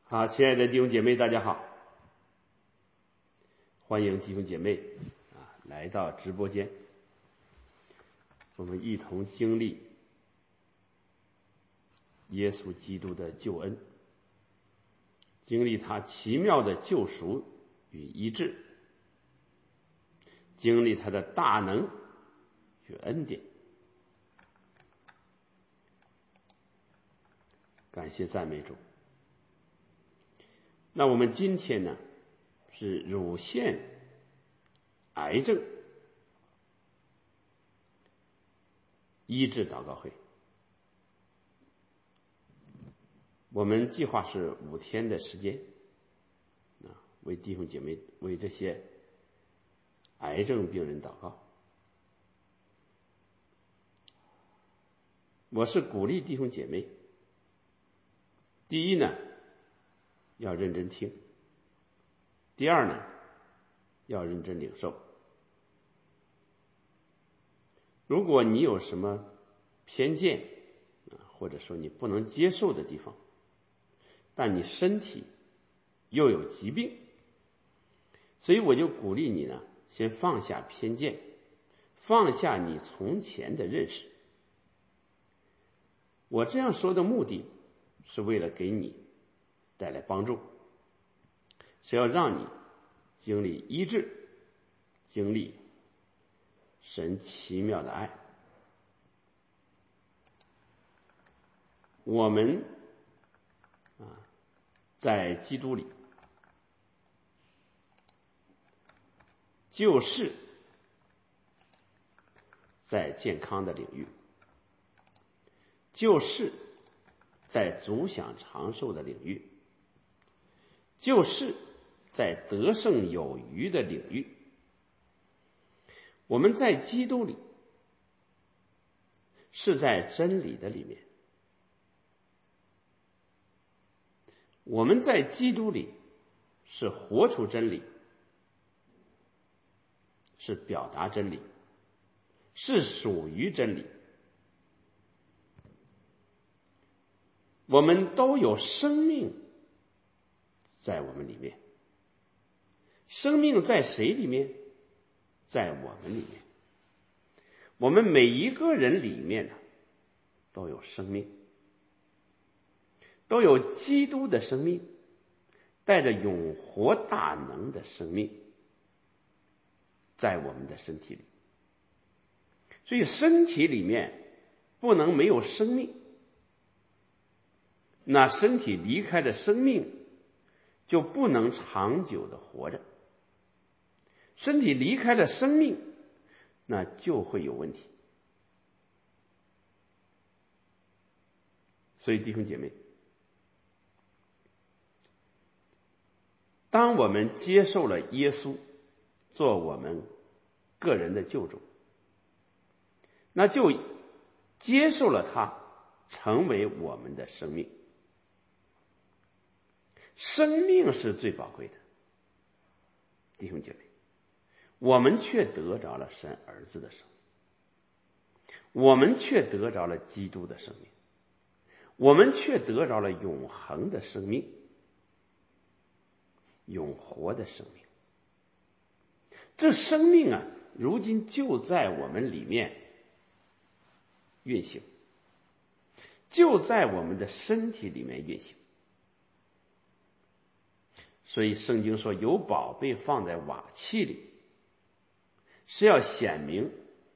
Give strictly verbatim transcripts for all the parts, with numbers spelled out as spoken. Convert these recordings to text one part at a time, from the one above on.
好，亲爱的弟兄姐妹，大家好，欢迎弟兄姐妹啊来到直播间，我们一同经历耶稣基督的救恩，经历他奇妙的救赎与医治，经历他的大能与恩典。感谢赞美主。那我们今天呢是乳腺癌症医治祷告会。我们计划是五天的时间啊，为弟兄姐妹为这些癌症病人祷告。我是鼓励弟兄姐妹，第一呢要认真听，第二呢要认真领受。如果你有什么偏见或者说你不能接受的地方，但你身体又有疾病，所以我就鼓励你呢，先放下偏见，放下你从前的认识。我这样说的目的是为了给你带来帮助，是要让你经历医治，经历神奇妙的爱。我们啊，在基督里就是在健康的领域，就是在足享长寿的领域，就是在得胜有余的领域。我们在基督里是在真理的里面，我们在基督里是活出真理，是表达真理，是属于真理。我们都有生命在我们里面。生命在谁里面？在我们里面。我们每一个人里面呢，都有生命，都有基督的生命，带着永活大能的生命在我们的身体里。所以身体里面不能没有生命，那身体离开了生命就不能长久的活着，身体离开了生命那就会有问题。所以弟兄姐妹，当我们接受了耶稣做我们个人的救主，那就接受了他成为我们的生命。生命是最宝贵的，弟兄姐妹，我们却得着了神儿子的生命，我们却得着了基督的生命，我们却得着了永恒的生命，永活的生命。这生命啊，如今就在我们里面运行，就在我们的身体里面运行。所以圣经说，有宝贝放在瓦器里，是要显明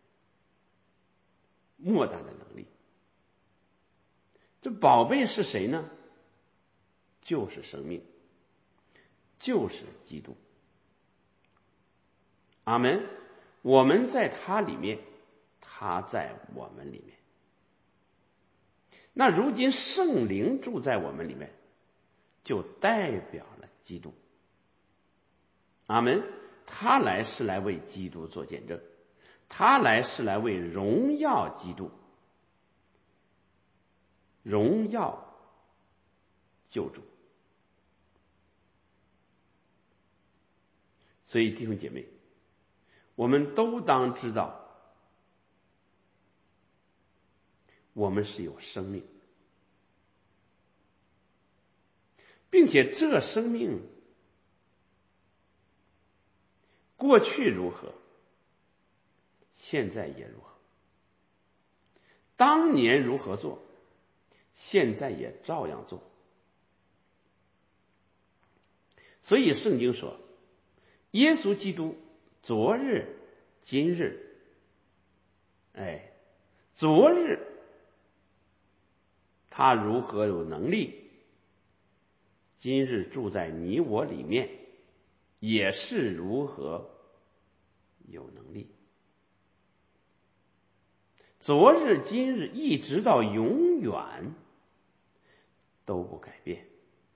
莫大的能力。这宝贝是谁呢？就是生命，就是基督。阿们。我们在他里面，他在我们里面。那如今圣灵住在我们里面，就代表了基督。阿们。他来是来为基督做见证，他来是来为荣耀基督，荣耀救主。所以弟兄姐妹，我们都当知道，我们是有生命。 并且这生命过去如何，现在也如何，当年如何做，现在也照样做。所以圣经说，耶稣基督昨日今日，哎，昨日他如何有能力，今日住在你我里面也是如何有能力。昨日今日一直到永远都不改变。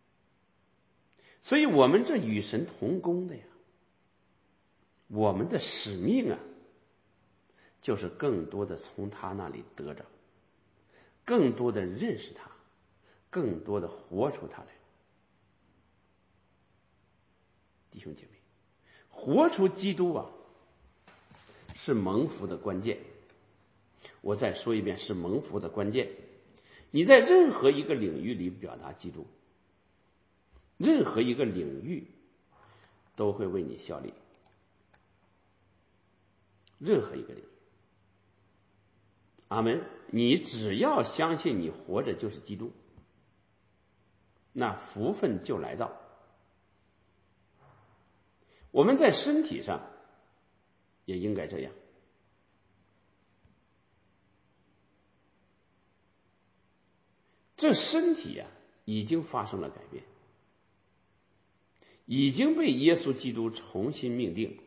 所以我们这与神同工的呀，我们的使命啊，就是更多的从他那里得着，更多的认识他，更多的活出他来。弟兄姐妹，活出基督啊，是蒙福的关键。我再说一遍，是蒙福的关键。你在任何一个领域里表达基督，任何一个领域都会为你效力，任何一个领域。阿们。你只要相信你活着就是基督，那福分就来到。我们在身体上也应该这样。这身体啊，已经发生了改变，已经被耶稣基督重新命定。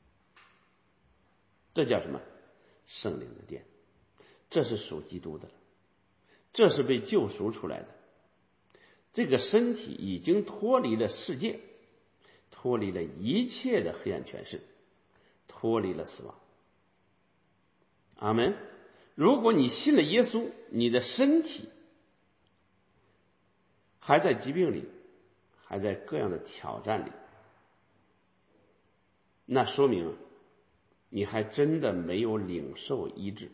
这叫什么？圣灵的殿。这是属基督的了，这是被救赎出来的。这个身体已经脱离了世界，脱离了一切的黑暗权势，脱离了死亡。阿们。如果你信了耶稣，你的身体还在疾病里，还在各样的挑战里，那说明你还真的没有领受医治，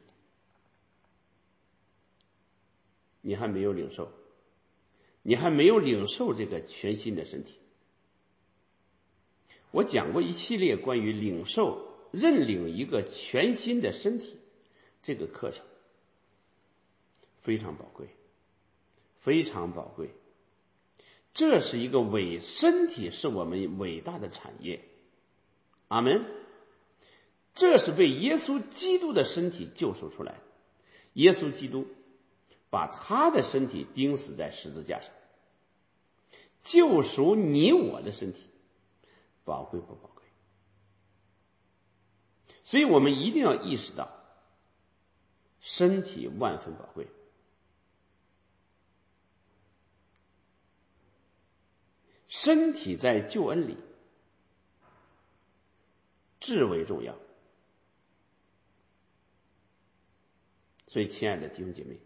你还没有领受，你还没有领受这个全新的身体。我讲过一系列关于领受、认领一个全新的身体这个课程，非常宝贵，非常宝贵。这是一个伟身体，是我们伟大的产业。阿们。这是被耶稣基督的身体救赎出来的。耶稣基督把他的身体钉死在十字架上，救赎你我的身体，宝贵不宝贵？所以我们一定要意识到，身体万分宝贵。身体在救恩里至为重要。所以亲爱的弟兄姐妹，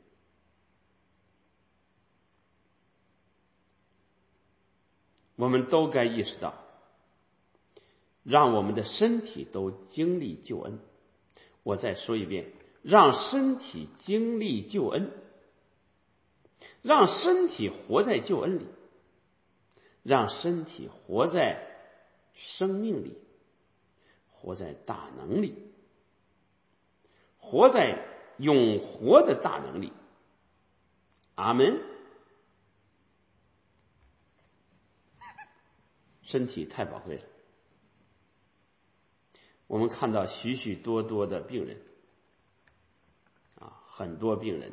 我们都该意识到，让我们的身体都经历救恩。我再说一遍，让身体经历救恩，让身体活在救恩里，让身体活在生命里，活在大能里，活在永活的大能力。阿们。身体太宝贵了。我们看到许许多多的病人啊，很多病人，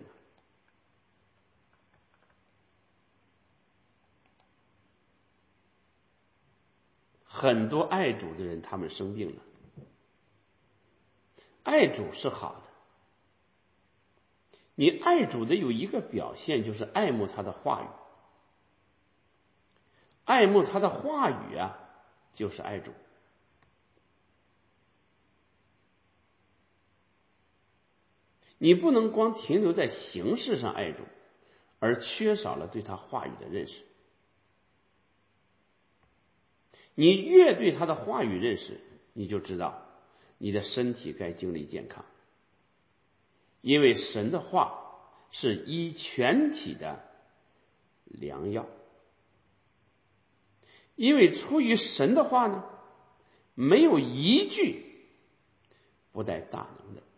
很多爱主的人，他们生病了。爱主是好的，你爱主的有一个表现，就是爱慕他的话语。爱慕他的话语啊，就是爱主。你不能光停留在形式上爱主，而缺少了对他话语的认识。你越对他的话语认识，你就知道你的身体该经历健康。因为神的话是医全体的良药。 因为出于神的话呢，没有一句不带大能的。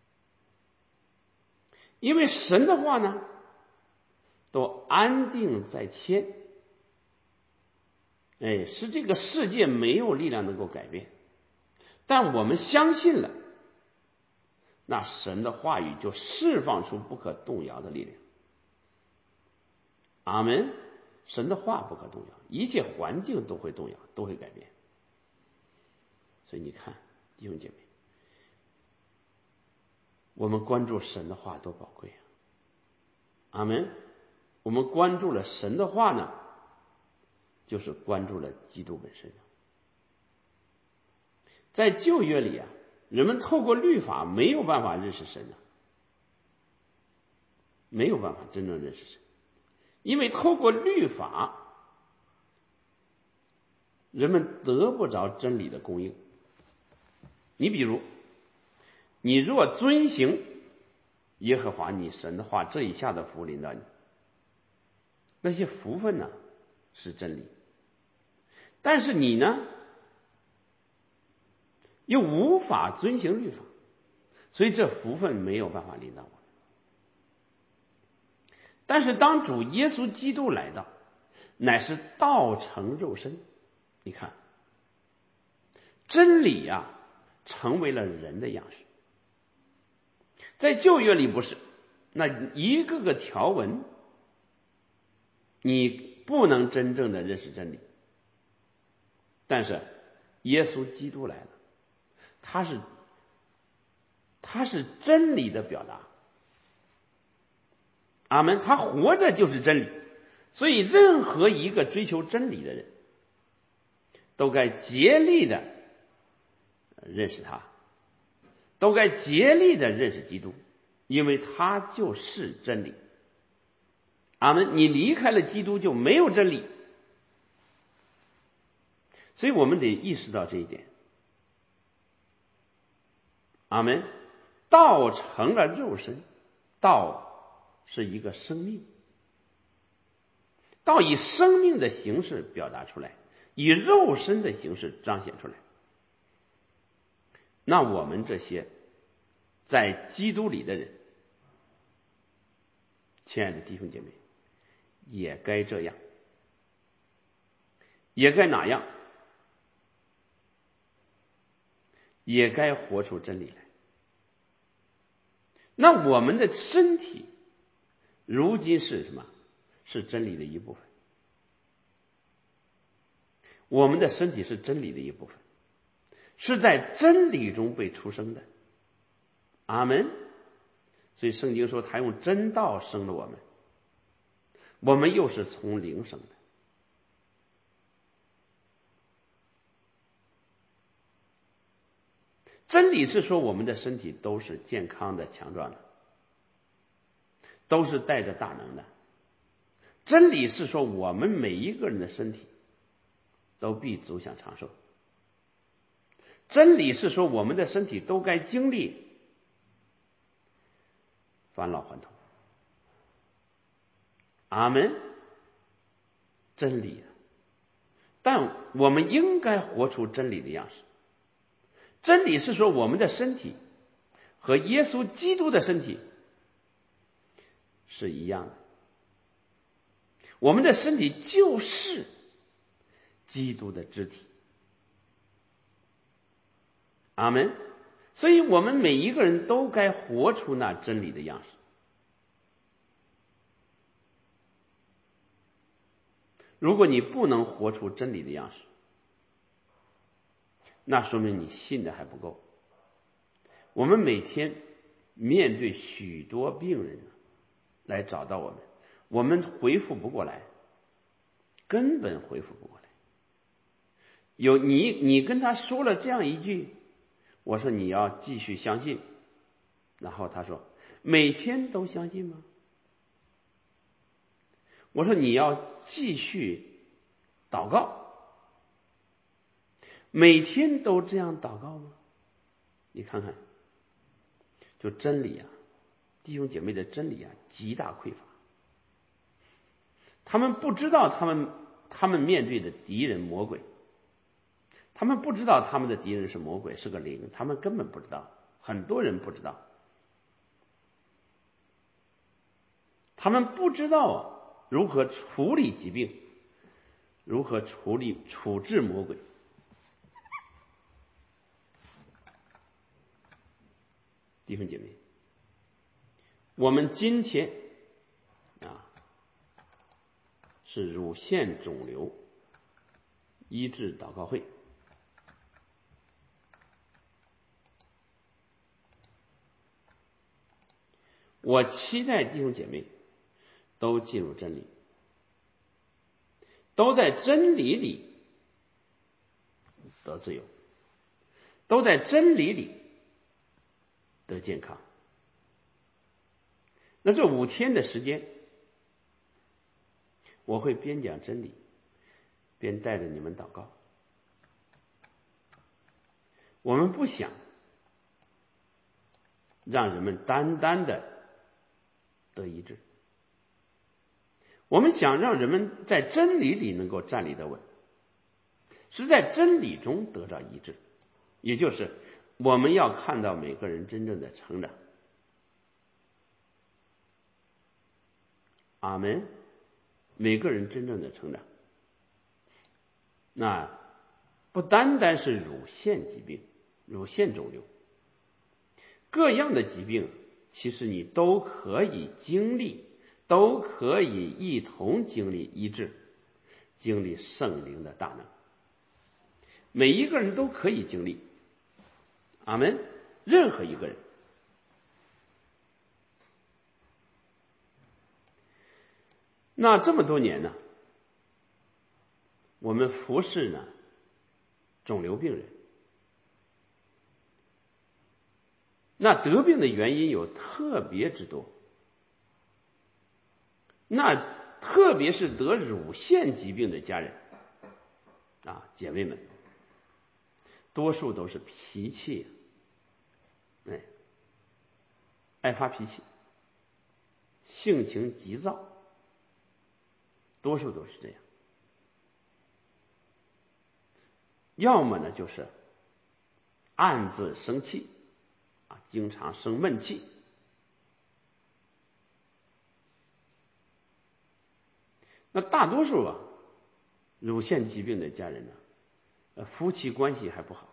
因为神的话呢，都安定在天，哎，使这个世界没有力量能够改变。但我们相信了，那神的话语就释放出不可动摇的力量。阿们。神的话不可动摇，一切环境都会动摇，都会改变。所以你看，弟兄姐妹，我们关注神的话多宝贵啊！阿们。我们关注了神的话呢，就是关注了基督本身。在旧约里啊，人们透过律法没有办法认识神的，没有办法真正认识神，因为透过律法，人们得不着真理的供应。你比如，你若遵行耶和华你神的话，这以下的福临到你，那些福分呢是真理，但是你呢又无法遵行律法，所以这福分没有办法临到我。但是当主耶稣基督来到，乃是道成肉身，你看真理啊成为了人的样式。在旧约里不是，那一个个条文你不能真正的认识真理，但是耶稣基督来了，他是他是真理的表达。阿们。他活着就是真理，所以任何一个追求真理的人都该竭力的认识他，都该竭力的认识基督，因为他就是真理。阿们。你离开了基督就没有真理，所以我们得意识到这一点。阿们。道成了肉身，道是一个生命，道以生命的形式表达出来，以肉身的形式彰显出来。那我们这些在基督里的人，亲爱的弟兄姐妹，也该这样，也该哪样？也该活出真理来。那我们的身体如今是什么？是真理的一部分。我们的身体是真理的一部分，是在真理中被出生的。阿们。所以圣经说他用真道生了我们，我们又是从灵生的。真理是说我们的身体都是健康的、强壮的，都是带着大能的。真理是说我们每一个人的身体都必走向长寿。真理是说我们的身体都该经历返老还童。阿们。真理啊，但我们应该活出真理的样式。真理是说我们的身体和耶稣基督的身体是一样的，我们的身体就是基督的肢体。阿们。所以我们每一个人都该活出那真理的样式。如果你不能活出真理的样式，那说明你信的还不够。我们每天面对许多病人来找到我们，我们回复不过来，根本回复不过来。有你你跟他说了这样一句，我说你要继续相信，然后他说每天都相信吗？我说你要继续祷告，每天都这样祷告吗？你看看，就真理啊，弟兄姐妹的真理啊，极大匮乏。他们不知道他们他们面对的敌人魔鬼，他们不知道他们的敌人是魔鬼，是个灵，他们根本不知道，很多人不知道，他们不知道如何处理疾病，如何处理处置魔鬼。弟兄姐妹，我们今天啊是乳腺肿瘤医治祷告会，我期待弟兄姐妹都进入真理，都在真理里得自由，都在真理里得健康。那这五天的时间，我会边讲真理，边带着你们祷告。我们不想让人们单单的得医治，我们想让人们在真理里能够站立得稳，是在真理中得到医治，也就是我们要看到每个人真正的成长。阿们，每个人真正的成长，那不单单是乳腺疾病、乳腺肿瘤，各样的疾病，其实你都可以经历，都可以一同经历医治，经历圣灵的大能，每一个人都可以经历。阿们，任何一个人。那这么多年呢，我们服侍呢肿瘤病人，那得病的原因有特别之多，那特别是得乳腺疾病的家人啊，姐妹们，多数都是脾气，哎，爱发脾气，性情急躁，多数都是这样。要么呢就是暗自生气啊，经常生闷气。那大多数啊，乳腺疾病的家人呢，呃，夫妻关系还不好。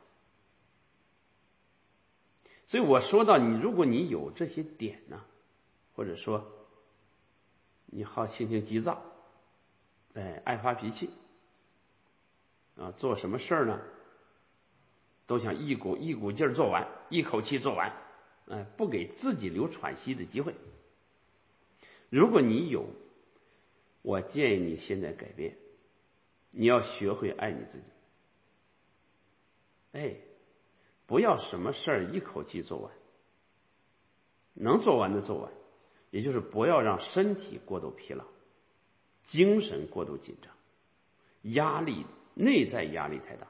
所以我说到你，如果你有这些点呢，或者说你好性情急躁，哎，爱发脾气啊，做什么事儿呢都想一股一股劲儿做完，一口气做完，哎，不给自己留喘息的机会。如果你有，我建议你现在改变，你要学会爱你自己。哎，不要什么事儿一口气做完，能做完的做完，也就是不要让身体过度疲劳，精神过度紧张，压力内在压力太大。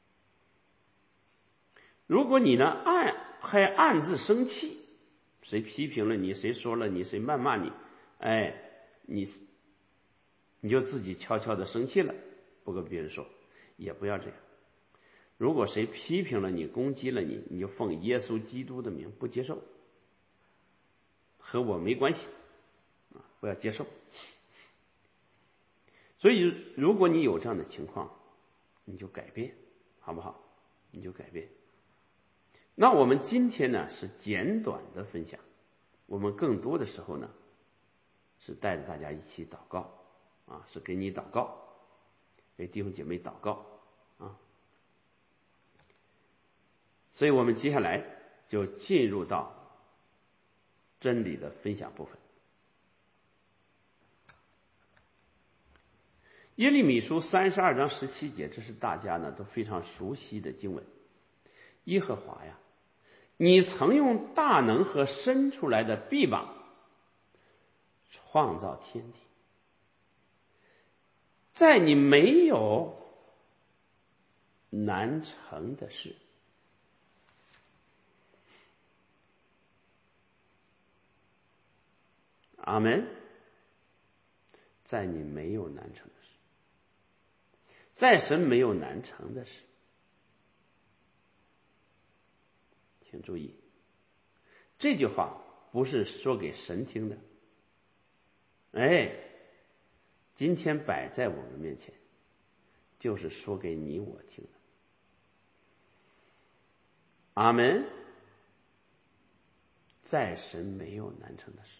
如果你呢暗还暗自生气，谁批评了你，谁说了你，谁谩骂你，哎，你你就自己悄悄的生气了，不跟别人说，也不要这样。如果谁批评了你，攻击了你，你就奉耶稣基督的名不接受，和我没关系啊，不要接受。所以如果你有这样的情况，你就改变，好不好？你就改变。那我们今天呢是简短的分享，我们更多的时候呢是带着大家一起祷告啊，是给你祷告，给弟兄姐妹祷告啊。所以我们接下来就进入到真理的分享部分。耶利米书三十二章十七节，这是大家呢都非常熟悉的经文。耶和华呀，你曾用大能和伸出来的臂膀创造天地，在你没有难成的事。阿们，在你没有难成的事。 在神没有难成的事。请注意，这句话不是说给神听的，哎，今天摆在我们面前，就是说给你我听的。阿门。在神没有难成的事，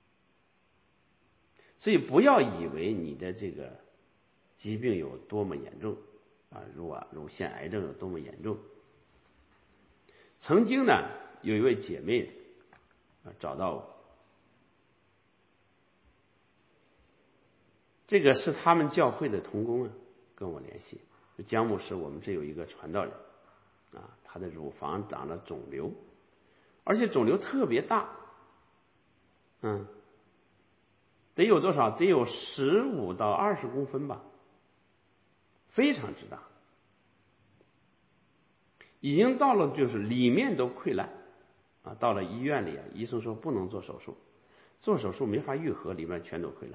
所以不要以为你的这个疾病有多么严重啊，乳啊乳腺癌症有多么严重。曾经呢，有一位姐妹啊找到我，这个是他们教会的同工啊，跟我联系，姜牧师，我们这有一个传道人啊，他的乳房长了肿瘤，而且肿瘤特别大，嗯，得有多少？得有十五到二十公分吧，非常之大，已经到了就是里面都溃烂啊，到了医院里啊，医生说不能做手术，做手术没法愈合，里面全都溃烂。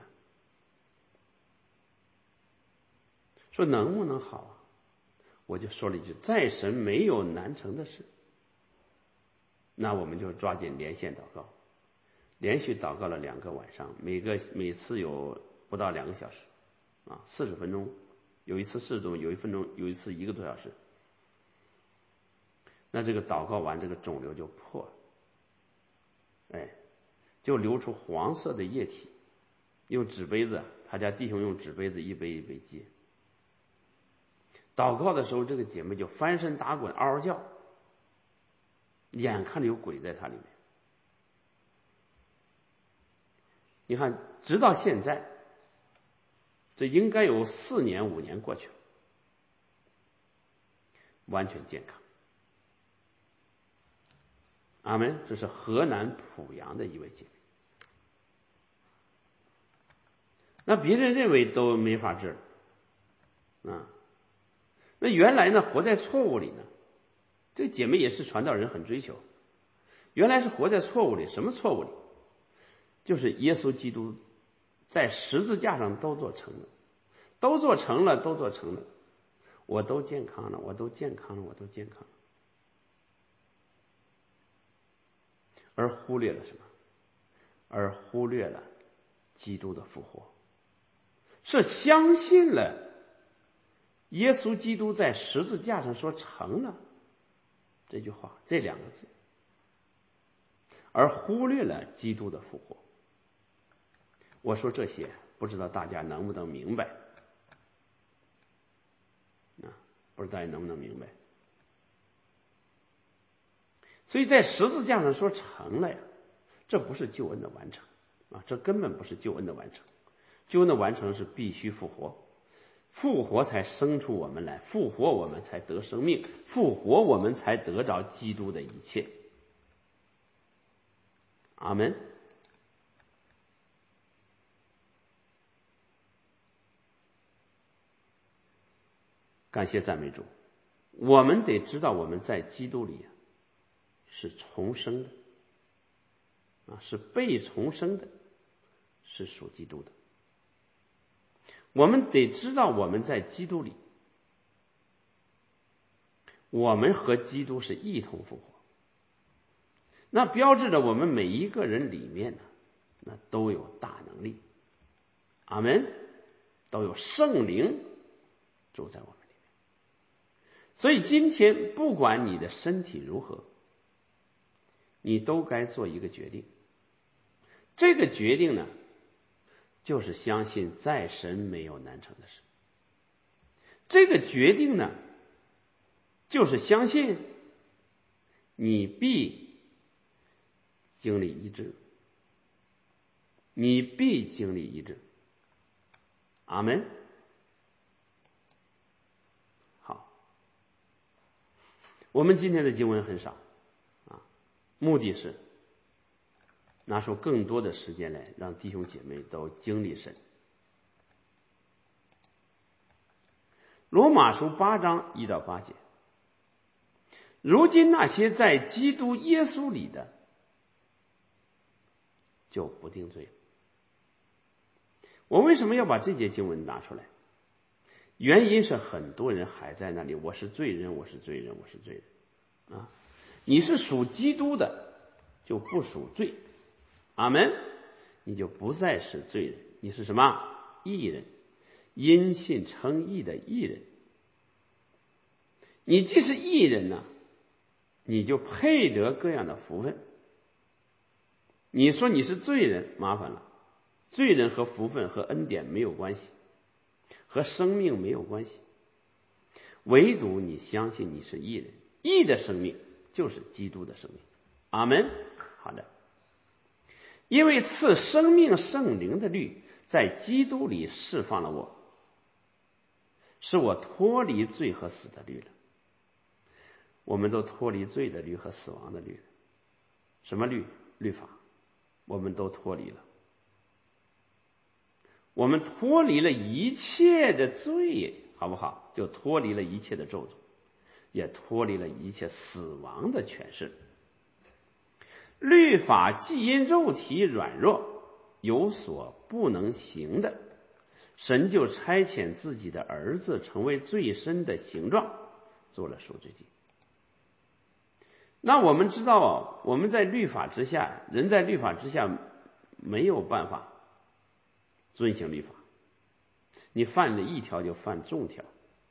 说能不能好啊？我就说了一句：在神没有难成的事。那我们就抓紧连线祷告，连续祷告了两个晚上，每个每次有不到两个小时啊，四十分钟，有一次四十分钟，有一分钟，有一次一个多小时。那这个祷告完，这个肿瘤就破了，哎，就流出黄色的液体，用纸杯子，他家弟兄用纸杯子一杯一杯接。祷告的时候，这个姐妹就翻身打滚，嗷嗷叫，眼看着有鬼在她里面。你看，直到现在，这应该有四年五年过去了，完全健康。阿门。这是河南濮阳的一位姐妹。那别人认为都没法治啊。那原来呢，活在错误里呢，这姐妹也是传道人很追求，原来是活在错误里。什么错误里？就是耶稣基督在十字架上都做成了，都做成了，都做成了，我都健康了，我都健康了，我都健康了，而忽略了什么？而忽略了基督的复活，是相信了耶稣基督在十字架上说成了这句话，这两个字，而忽略了基督的复活。我说这些，不知道大家能不能明白啊？不知道大家能不能明白？所以在十字架上说成了呀，这不是救恩的完成啊，这根本不是救恩的完成。救恩的完成是必须复活，复活才生出我们来，复活我们才得生命，复活我们才得着基督的一切。阿门。感谢赞美主。我们得知道我们在基督里是重生的啊，是被重生的，是属基督的。我们得知道我们在基督里，我们和基督是一同复活，那标志着我们每一个人里面呢，那都有大能力。阿门。都有圣灵住在我们里面。所以今天不管你的身体如何，你都该做一个决定。这个决定呢，就是相信在神没有难成的事。这个决定呢，就是相信你必经历医治，你必经历医治。阿门。好，我们今天的经文很少啊，目的是拿出更多的时间来，让弟兄姐妹都经历神。罗马书八章一到八节，如今那些在基督耶稣里的，就不定罪。我为什么要把这节经文拿出来？ 原因是很多人还在那里，我是罪人，我是罪人，我是罪人啊！你是属基督的，就不属罪，阿门。你就不再是罪人，你是什么？义人，因信称义的义人。你既是义人呢，你就配得各样的福分。你说你是罪人，麻烦了，罪人和福分和恩典没有关系，和生命没有关系，唯独你相信你是义人，义的生命就是基督的生命，阿门。好的，因为赐生命圣灵的律在基督里释放了我，使我脱离罪和死的律了。我们都脱离罪的律和死亡的律了。什么律？律法，我们都脱离了。我们脱离了一切的罪，好不好？就脱离了一切的咒诅，也脱离了一切死亡的权势。律法既因肉体软弱有所不能行的，神就差遣自己的儿子成为最深的形状，做了赎罪祭。那我们知道，我们在律法之下，人在律法之下没有办法遵行律法，你犯了一条就犯众条。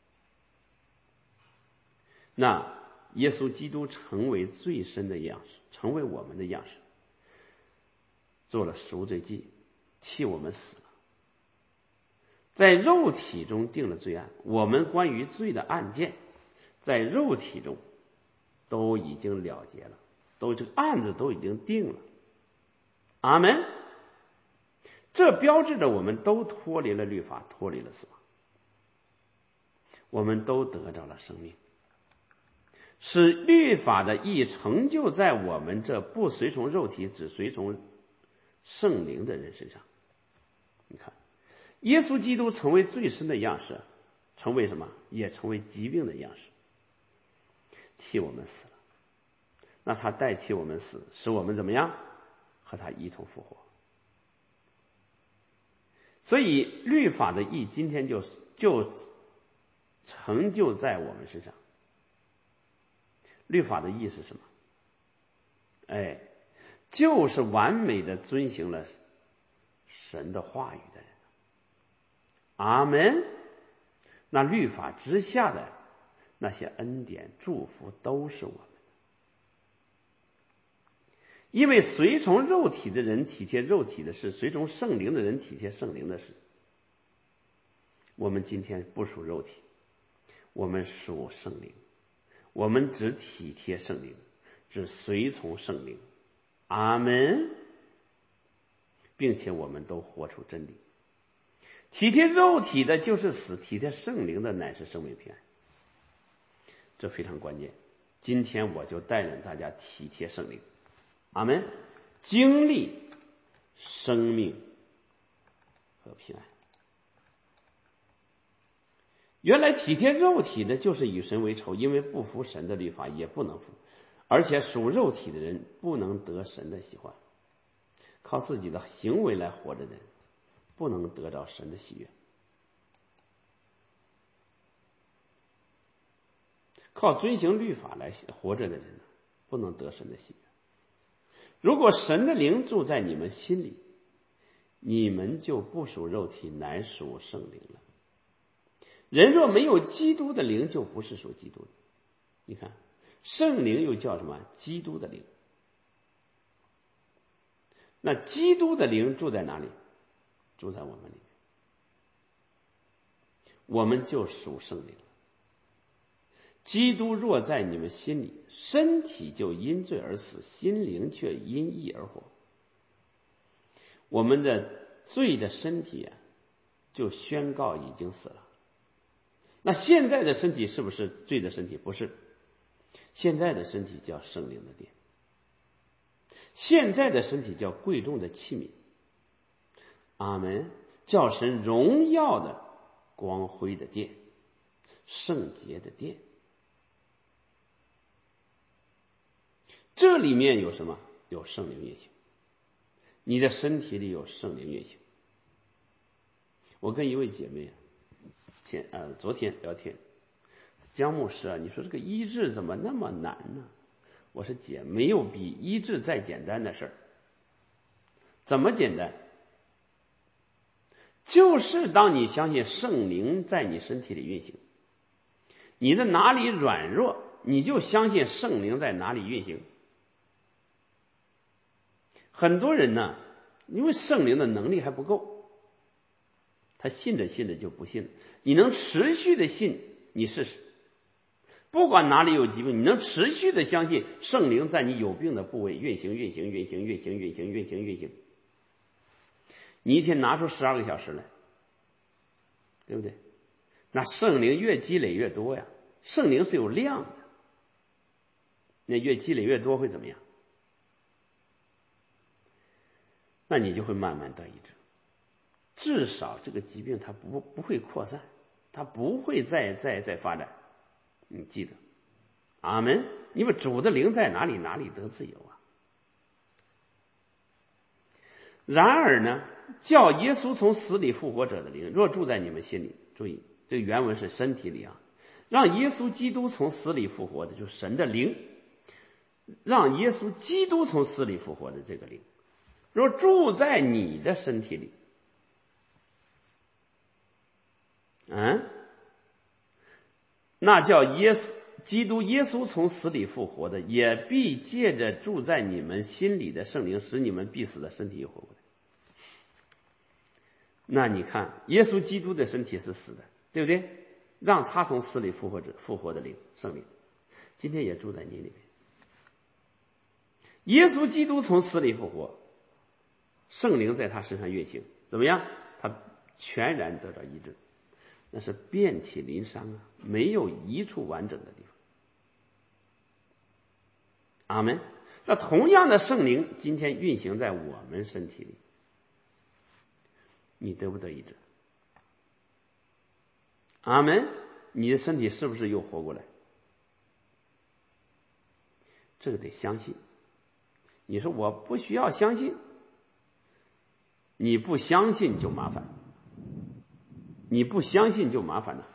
那耶稣基督成为最深的样式，成为我们的样式，做了赎罪祭，替我们死了，在肉体中定了罪案。我们关于罪的案件在肉体中都已经了结了，都这个案子都已经定了，阿门。这标志着我们都脱离了律法，脱离了死亡，我们都得到了生命，使律法的义成就在我们这不随从肉体只随从圣灵的人身上。你看，耶稣基督成为最深的样式，成为什么？也成为疾病的样式，替我们死了。那他代替我们死，使我们怎么样？和他一同复活。所以律法的义今天就就成就在我们身上。律法的义是什么？哎，就是完美的遵行了神的话语的人。阿门。那律法之下的那些恩典祝福都是我们的。因为随从肉体的人体贴肉体的事，随从圣灵的人体贴圣灵的事。我们今天不属肉体，我们属圣灵，我们只体贴圣灵，只随从圣灵，阿门。并且我们都活出真理。体贴肉体的就是死，体贴圣灵的乃是生命平安。这非常关键。今天我就带领大家体贴圣灵，阿门，经历生命和平安。原来体贴肉体的就是与神为仇，因为不服神的律法，也不能服，而且属肉体的人不能得神的喜欢，靠自己的行为来活着的人不能得到神的喜悦，靠遵行律法来活着的人不能得神的喜悦。如果神的灵住在你们心里，你们就不属肉体，乃属圣灵了。人若没有基督的灵，就不是属基督的。你看，圣灵又叫什么？基督的灵。那基督的灵住在哪里？住在我们里面，我们就属圣灵了。基督若在你们心里，身体就因罪而死，心灵却因义而活。我们的罪的身体啊，就宣告已经死了。那现在的身体是不是罪的身体？不是，现在的身体叫圣灵的殿，现在的身体叫贵重的器皿，阿门，叫神荣耀的光辉的殿，圣洁的殿。这里面有什么？有圣灵运行，你的身体里有圣灵运行。我跟一位姐妹前呃昨天聊天，江牧师啊，你说这个医治怎么那么难呢？我说姐，没有比医治再简单的事儿。怎么简单？就是当你相信圣灵在你身体里运行，你的哪里软弱，你就相信圣灵在哪里运行。很多人呢，因为圣灵的能力还不够，他信着信着就不信了。你能持续的信，你试试，不管哪里有疾病，你能持续的相信圣灵在你有病的部位运行运行运行运行运行运行运行，你一天拿出十二个小时来，对不对？那圣灵越积累越多呀，圣灵是有量的，那越积累越多会怎么样？那你就会慢慢得医治，至少这个疾病它不不会扩散，它不会再再再发展。你记得，阿门。因为主的灵在哪里，哪里得自由啊。然而呢，叫耶稣从死里复活者的灵若住在你们心里，注意这个原文是身体里啊，让耶稣基督从死里复活的，就是神的灵，让耶稣基督从死里复活的这个灵若住在你的身体里，嗯，那叫耶稣基督耶稣从死里复活的，也必借着住在你们心里的圣灵，使你们必死的身体又活过来。那你看，耶稣基督的身体是死的，对不对？让他从死里复活者复活的灵圣灵，今天也住在你里面。耶稣基督从死里复活，圣灵在他身上运行，怎么样？他全然得到医治，那是遍体鳞伤啊，没有一处完整的地方。阿们。那同样的圣灵今天运行在我们身体里，你得不得医治？阿们。你的身体是不是又活过来？这个得相信。你说我不需要相信，你不相信就麻烦，你不相信就麻烦了。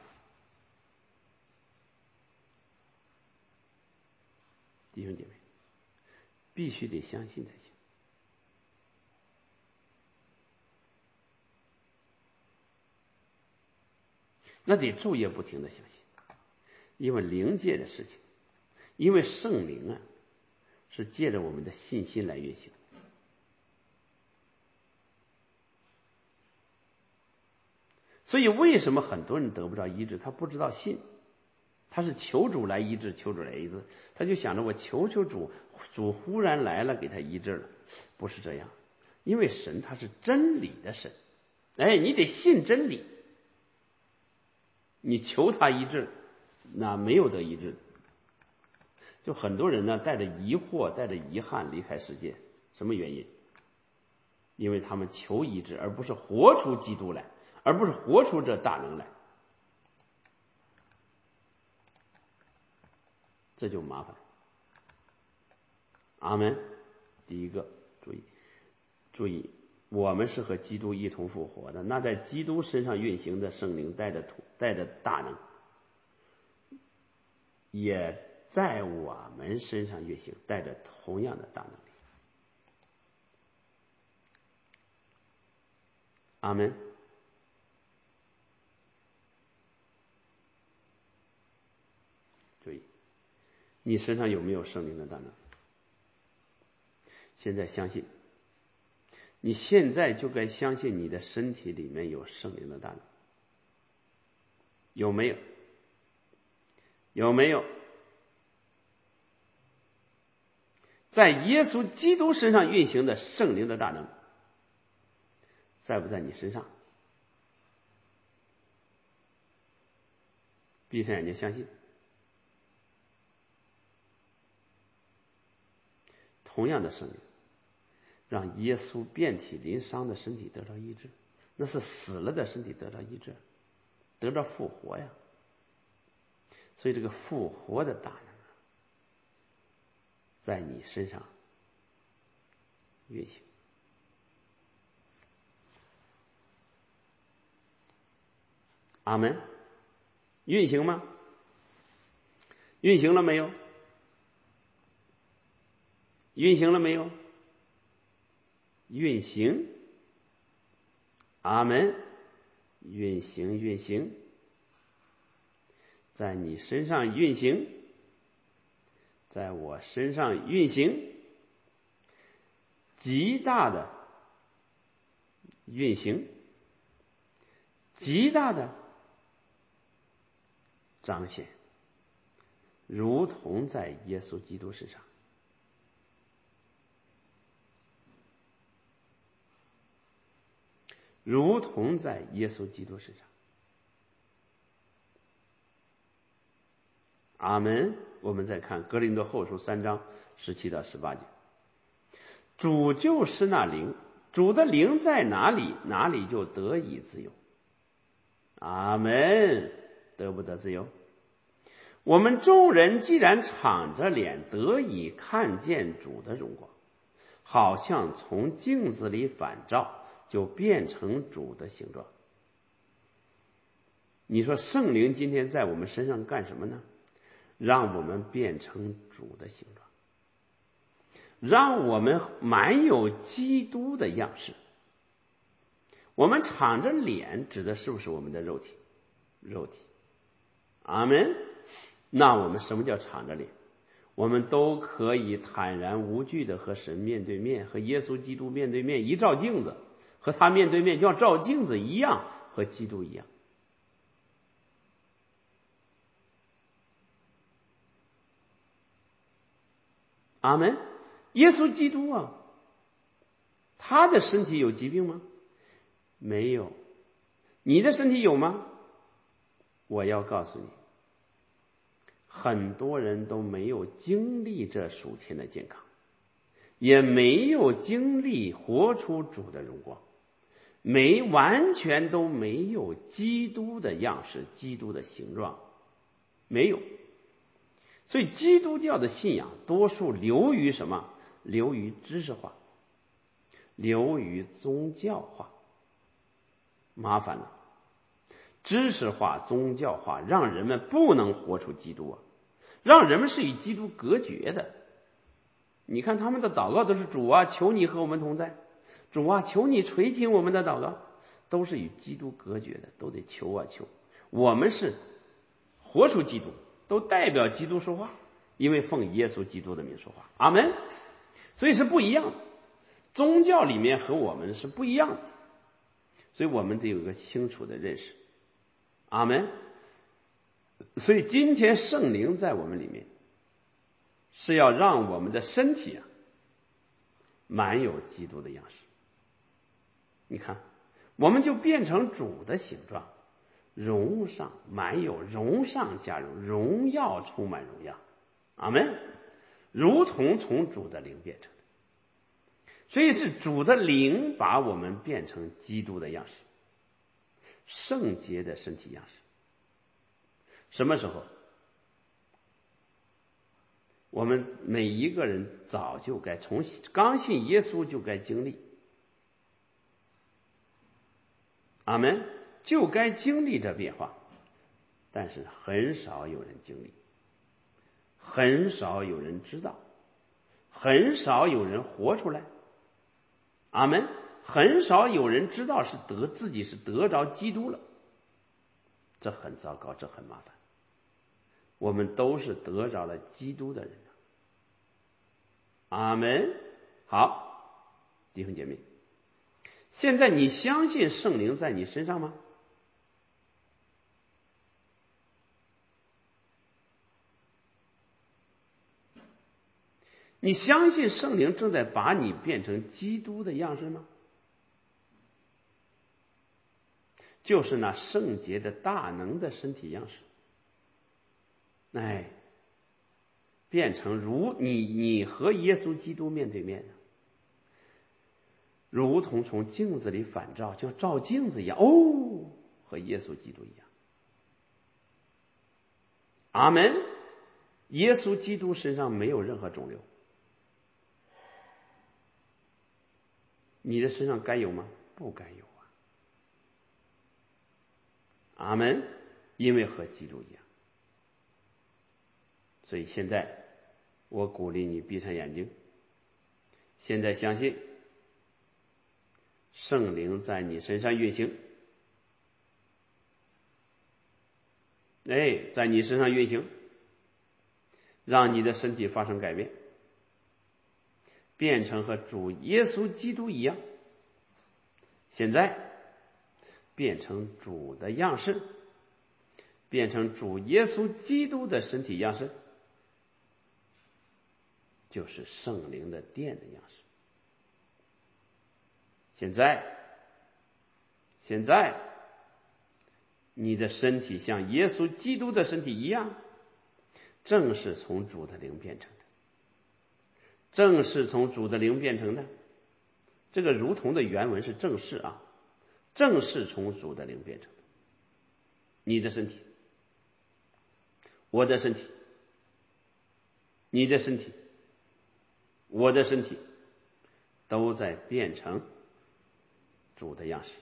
弟兄姐妹，必须得相信才行。那得昼夜不停的相信，因为灵界的事情，因为圣灵啊是借着我们的信心来运行。所以为什么很多人得不着医治？他不知道信，他是求主来医治，求主来医治，他就想着我求求主，主忽然来了给他医治了。不是这样，因为神他是真理的神，哎，你得信真理，你求他医治，那没有得医治。就很多人呢带着疑惑带着遗憾离开世界，什么原因？因为他们求医治，而不是活出基督来，而不是活出这大能来，这就麻烦。阿们。第一个注意注意，我们是和基督一同复活的，那在基督身上运行的圣灵带着带着大能，也在我们身上运行，带着同样的大能力。阿们。注意，你身上有没有圣灵的大能？现在相信，你现在就该相信你的身体里面有圣灵的大能，有没有？有没有？在耶稣基督身上运行的圣灵的大能，在不在你身上？闭上眼睛相信。同样的圣灵让耶稣遍体鳞伤的身体得到医治，那是死了的身体得到医治，得到复活呀。所以这个复活的大能在你身上运行。阿们。 运行吗？运行了没有？运行了没有？运行。阿门。运行，运行，在你身上运行，在我身上运行，极大的运行，极大的彰显，如同在耶稣基督身上。如同在耶稣基督身上。阿门。我们再看哥林多后书三章十七到十八节，主就是那灵，主的灵在哪里，哪里就得以自由。阿门。得不得自由？我们众人既然敞着脸得以看见主的荣光，好像从镜子里反照，就变成主的形状。你说圣灵今天在我们身上干什么呢？让我们变成主的形状，让我们满有基督的样式。我们敞着脸指的是不是我们的肉体？肉体。阿门。那我们什么叫敞着脸？我们都可以坦然无惧的和神面对面，和耶稣基督面对面，一照镜子，和他面对面就像照镜子一样，和基督一样。阿门。耶稣基督啊，他的身体有疾病吗？没有。你的身体有吗？我要告诉你，很多人都没有经历这属天的健康，也没有经历活出主的荣光，没完全都没有基督的样式，基督的形状，没有。所以基督教的信仰多数流于什么？流于知识化，流于宗教化。麻烦了，知识化、宗教化让人们不能活出基督啊，让人们是与基督隔绝的。你看他们的祷告都是主啊，求你和我们同在，主啊，求你垂听我们的祷告，都是与基督隔绝的，都得求啊求。我们是活出基督，都代表基督说话，因为奉耶稣基督的名说话。阿门。所以是不一样的，宗教里面和我们是不一样的，所以我们得有一个清楚的认识。阿门。所以今天圣灵在我们里面是要让我们的身体啊满有基督的样式。你看，我们就变成主的形状，荣上满有荣上加荣，荣耀充满荣耀。阿门。如同从主的灵变成的，所以是主的灵把我们变成基督的样式，圣洁的身体样式。什么时候？我们每一个人早就该从刚信耶稣就该经历。阿门。就该经历这变化，但是很少有人经历，很少有人知道，很少有人活出来。阿门。很少有人知道是得自己是得着基督了，这很糟糕，这很麻烦。我们都是得着了基督的人。阿门。好，弟兄姐妹，现在你相信圣灵在你身上吗？你相信圣灵正在把你变成基督的样式吗？就是那圣洁的大能的身体样式。哎，变成如你你和耶稣基督面对面的，如同从镜子里反照，就照镜子一样，哦，和耶稣基督一样。阿门。耶稣基督身上没有任何肿瘤，你的身上该有吗？不该有啊。阿门。 因为和基督一样。所以现在我鼓励你闭上眼睛，现在相信圣灵在你身上运行，哎，在你身上运行，让你的身体发生改变，变成和主耶稣基督一样。现在变成主的样式，变成主耶稣基督的身体样式，就是圣灵的殿的样式。现在，现在你的身体像耶稣基督的身体一样，正是从主的灵变成的，正是从主的灵变成的。这个如同的原文是正是啊，正是从主的灵变成的。你的身体，我的身体，你的身体，我的身体，都在变成主的样式，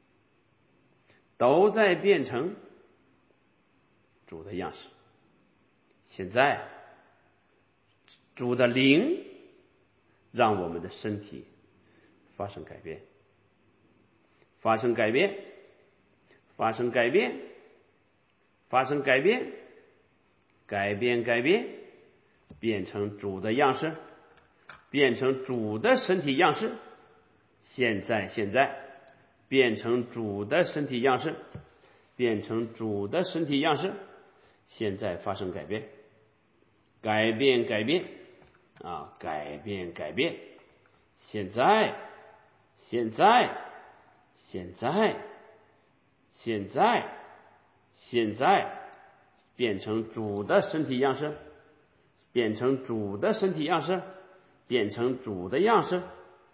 都在变成主的样式。现在主的灵让我们的身体发生改变，发生改变，发生改变，发生改变，改变改变，变成主的样式，变成主的身体样式。现在现在变成主的身体样式，变成主的身体样式。现在发生改变，改变改变啊，改变改变。现在现在现在现在现在变成主的身体样式，变成主的身体样式，变成主的样式。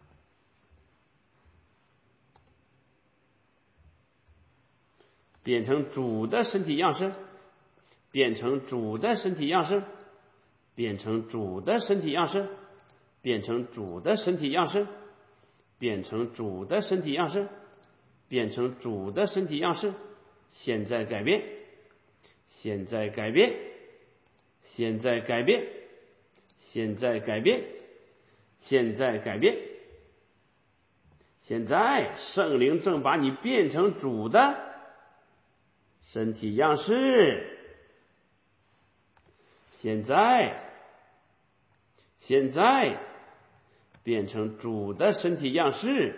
变成主的身体样式，变成主的身体样式，变成主的身体样式，变成主的身体样式，变成主的身体样式，变成主的身体样式。现在改变，现在改变，现在改变，现在改变，现在改变。现在圣灵正把你变成主的身体样式。现在现在变成主的身体样式，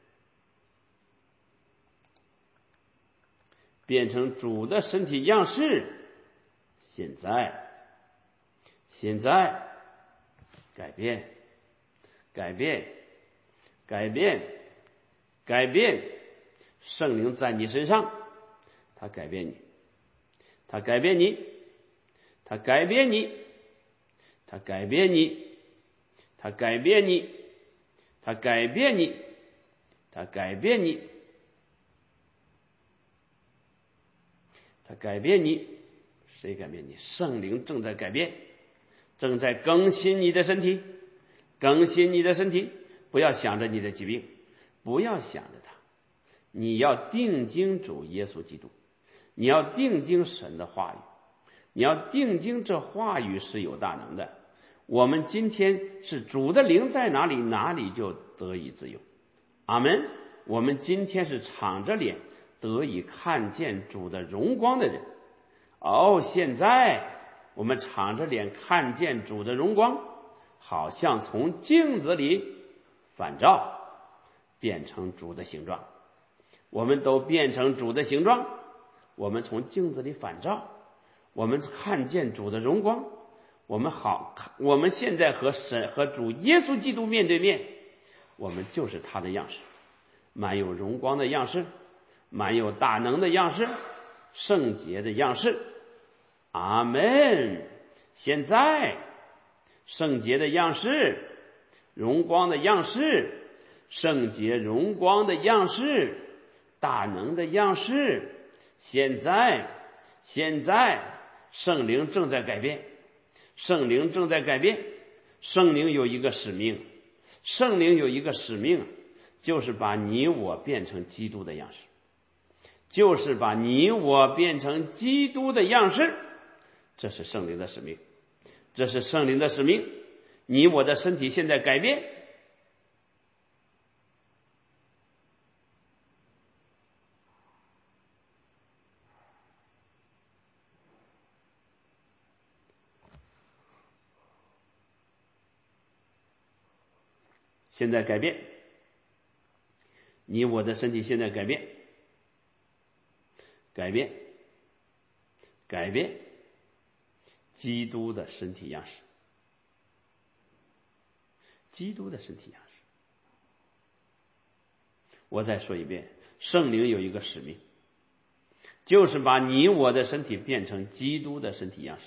变成主的身体样式。现在现在改变改变改变改变。圣灵在你身上，他改变你，他改变你，他改变你，他改变你，他改变你，他改变你，他改变你，他改变你。谁改变你？圣灵正在改变，正在更新你的身体，更新你的身体。不要想着你的疾病，不要想着它，你要定睛主耶稣基督，你要定睛神的话语，你要定睛这话语是有大能的。我们今天是主的灵在哪里，哪里就得以自由。阿们。我们今天是敞着脸得以看见主的荣光的人。哦，现在我们敞着脸看见主的荣光，好像从镜子里反照，变成主的形状。我们都变成主的形状，我们从镜子里反照，我们看见主的荣光。我们好，我们现在和神和主耶稣基督面对面，我们就是他的样式，满有荣光的样式，满有大能的样式，圣洁的样式。阿们。现在圣洁的样式，荣光的样式，圣洁荣光的样式，大能的样式。现在现在圣灵正在改变，圣灵正在改变。圣灵有一个使命，圣灵有一个使命，就是把你我变成基督的样式。 就是把你我变成基督的样式，这是圣灵的使命，这是圣灵的使命。你我的身体现在改变，现在改变，你我的身体现在改变，改变，改变，基督的身体样式，基督的身体样式。我再说一遍，圣灵有一个使命，就是把你我的身体变成基督的身体样式，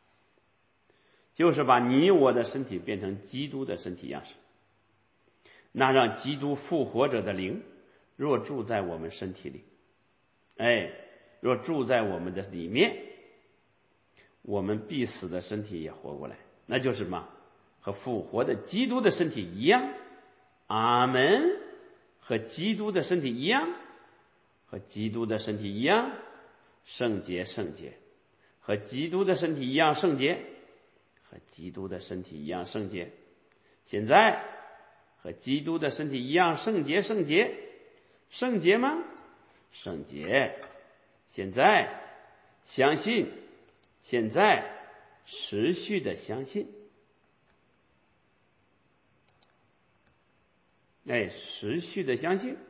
就是把你我的身体变成基督的身体样式。那让基督复活者的灵若住在我们身体里，哎，若住在我们的里面，我们必死的身体也活过来，那就是什么？和复活的基督的身体一样。阿们。和基督的身体一样，和基督的身体一样，圣洁圣洁，和基督的身体一样圣洁，和基督的身体一样圣洁。现在和基督的身体一样圣洁圣洁，圣洁吗？圣洁。现在相信，现在持续的相信，哎，持续的相信，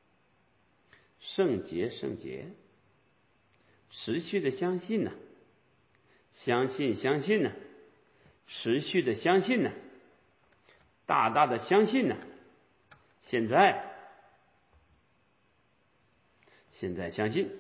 圣洁圣洁，持续的相信呢、啊，相信相信呢、啊，持续的相信呢、啊，大大的相信呢、啊。现在，现在相信，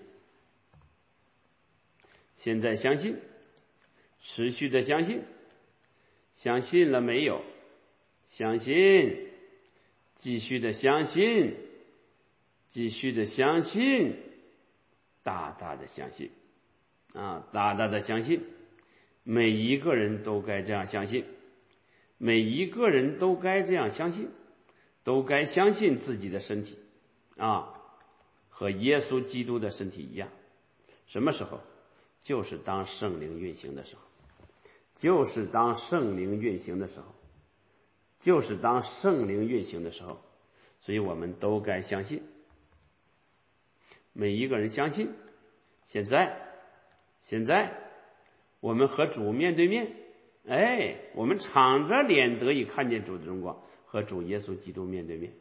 现在相信，持续的相信，相信了没有？相信。继续的相信，继续的相信，大大的相信啊，大大的相信。每一个人都该这样相信，每一个人都该这样相信，都该相信自己的身体啊，和耶稣基督的身体一样。什么时候？就是当圣灵运行的时候，就是当圣灵运行的时候。就是当圣灵运行的时候，所以我们都该相信，每一个人相信。现在，现在我们和主面对面，哎，我们敞着脸得以看见主的荣光，和主耶稣基督面对面。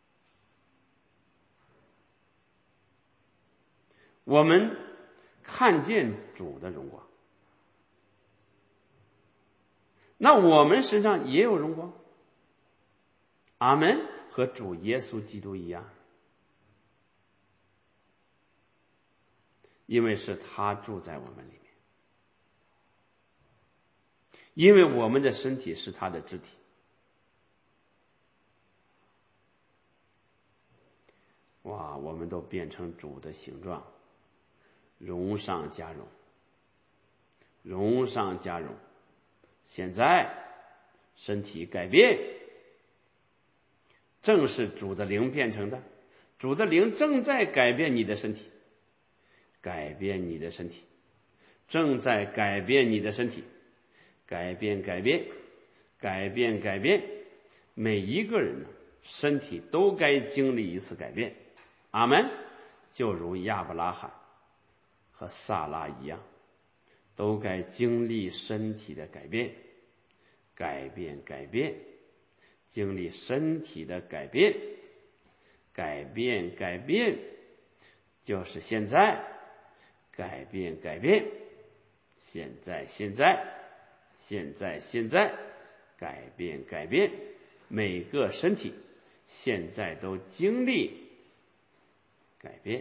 我们看见主的荣光，那我们身上也有荣光。阿们，和主耶稣基督一样，因为是他住在我们里面，因为我们的身体是他的肢体。哇，我们都变成主的形状，荣上加荣，荣上加荣。现在身体改变，正是主的灵变成的，主的灵正在改变你的身体，改变你的身体，正在改变你的身体，改变改变改变改变。每一个人呢，身体都该经历一次改变。阿们。就如亚伯拉罕和撒拉一样，都该经历身体的改变，改变改变，经历身体的改变，改变改变，就是现在，改变改变，现在现在，现在现在，改变改变。每个身体现在都经历改变，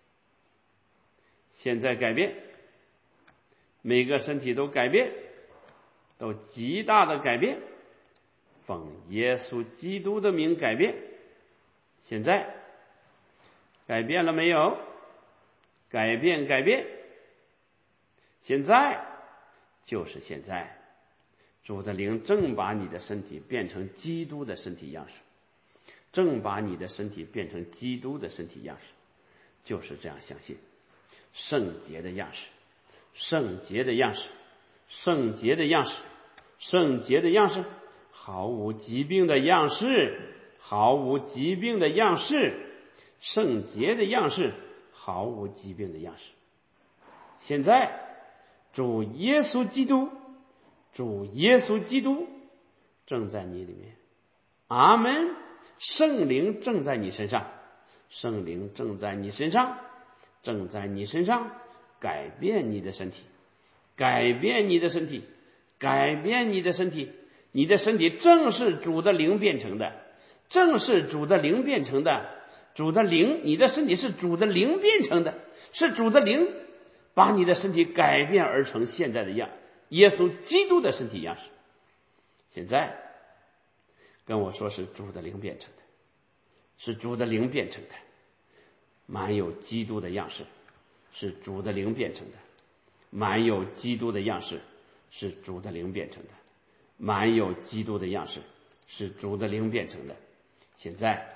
现在改变，每个身体都改变，都极大的改变，奉耶稣基督的名改变。现在改变了没有？改变改变，现在就是现在。主的灵正把你的身体变成基督的身体样式，正把你的身体变成基督的身体样式， 就是这样相信。圣洁的样式，圣洁的样式，圣洁的样式，圣洁的样式，毫无疾病的样式，毫无疾病的样式，圣洁的样式，毫无疾病的样式。现在主耶稣基督，主耶稣基督正在你里面。阿们。圣灵正在你身上，圣灵正在你身上，正在你身上改变你的身体，改变你的身体，改变你的身体。你的身体正是主的灵变成的，正是主的灵变成的。主的灵，你的身体是主的灵变成的，是主的灵把你的身体改变而成现在的样，耶稣基督的身体样式。现在跟我说是主的灵变成的，是主的灵变成的，满有基督的样式，是主的灵变成的，满有基督的样式，是主的灵变成的，满有基督的样式，是主的灵变成的。现在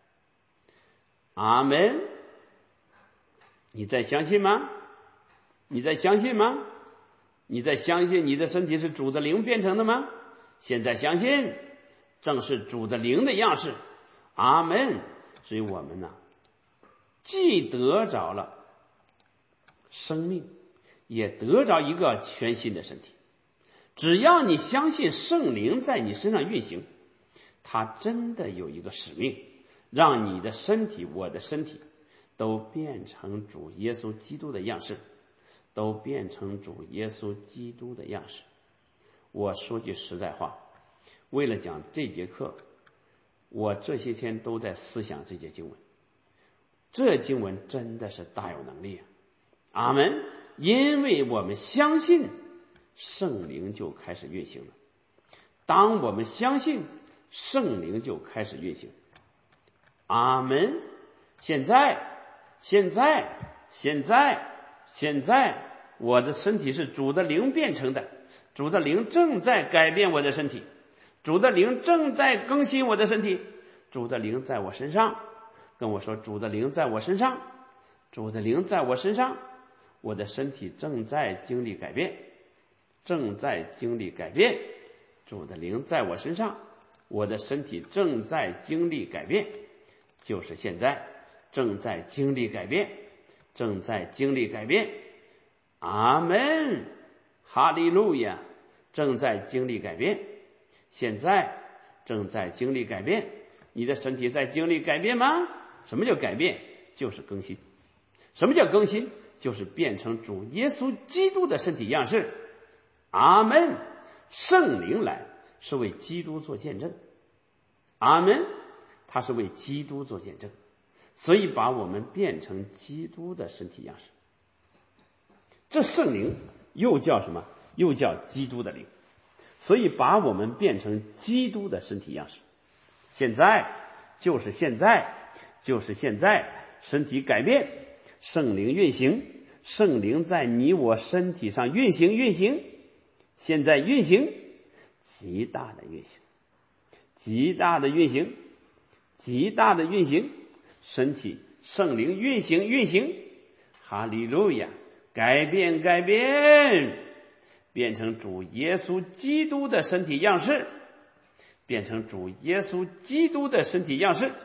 阿们。你在相信吗？你在相信吗？你在相信你的身体是主的灵变成的吗？现在相信正是主的灵的样式。阿们。所以我们呢，既得着了生命，也得着一个全新的身体。只要你相信圣灵在你身上运行，他真的有一个使命，让你的身体，我的身体都变成主耶稣基督的样式，都变成主耶稣基督的样式。我说句实在话，为了讲这节课，我这些天都在思想这节经文。这经文真的是大有能力啊！阿们。因为我们相信，圣灵就开始运行了。当我们相信，圣灵就开始运行。阿们。现在现在现在现在我的身体是主的灵变成的，主的灵正在改变我的身体，主的灵正在更新我的身体，主的灵在我身上。跟我说，主的灵在我身上，主的灵在我身上，我的身体正在经历改变，正在经历改变。主的灵在我身上，我的身体正在经历改变，就是现在正在经历改变，正在经历改变。阿们。哈利路亚。正在经历改变，现在正在经历改变。你的身体在经历改变吗？什么叫改变？就是更新。什么叫更新？就是变成主耶稣基督的身体样式。阿们。圣灵来是为基督做见证。阿们。他是为基督做见证，所以把我们变成基督的身体样式。这圣灵又叫什么？又叫基督的灵，所以把我们变成基督的身体样式。现在就是现在就是现在，身体改变，圣灵运行，圣灵在你我身体上运行运行，现在运行，极大的运行，极大的运行，极大的运行，身体圣灵运行运行。哈利路亚。改变改变，变成主耶稣基督的身体样式，变成主耶稣基督的身体样式。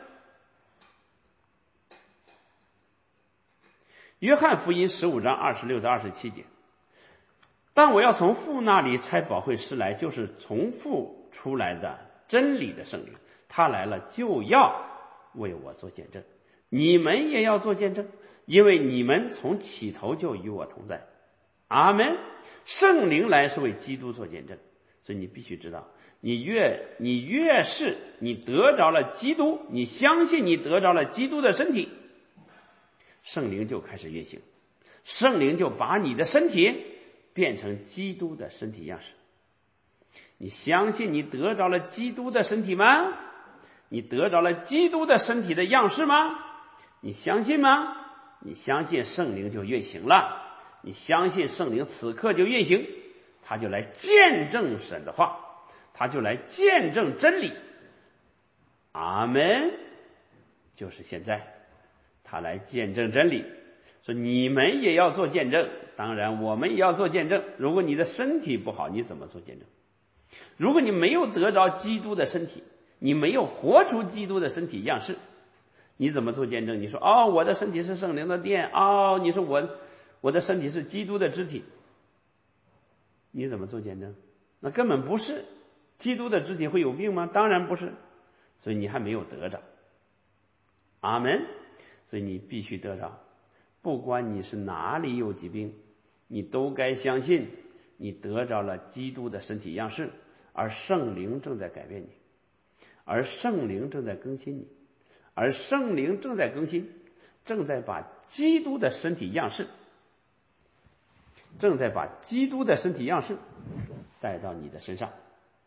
约翰福音十五章二十六到二十七节，但我要从父那里差保惠师来，就是从父出来的真理的圣灵，他来了就要为我做见证，你们也要做见证，因为你们从起头就与我同在。阿们。圣灵来是为基督做见证，所以你必须知道，你越你越是你得着了基督，你相信你得着了基督的身体，圣灵就开始运行，圣灵就把你的身体变成基督的身体样式。你相信你得着了基督的身体吗？你得着了基督的身体的样式吗？你相信吗？你相信，圣灵就运行了。你相信圣灵此刻就运行，他就来见证神的话，他就来见证真理。阿们。就是现在他来见证真理，说你们也要做见证，当然我们也要做见证。如果你的身体不好，你怎么做见证？如果你没有得着基督的身体，你没有活出基督的身体样式，你怎么做见证？你说哦，我的身体是圣灵的殿，哦，你说我我的身体是基督的肢体，你怎么做见证？那根本不是。基督的肢体会有病吗？当然不是，所以你还没有得着。阿们。所以你必须得着，不管你是哪里有疾病，你都该相信你得着了基督的身体样式，而圣灵正在改变你，而圣灵正在更新你，而圣灵正在更新，正在把基督的身体样式正在把基督的身体样式带到你的身上。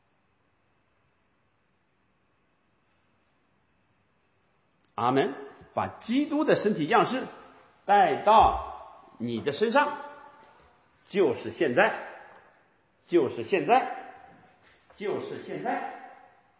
阿们。把基督的身体样式带到你的身上，就是现在，就是现在，就是现在。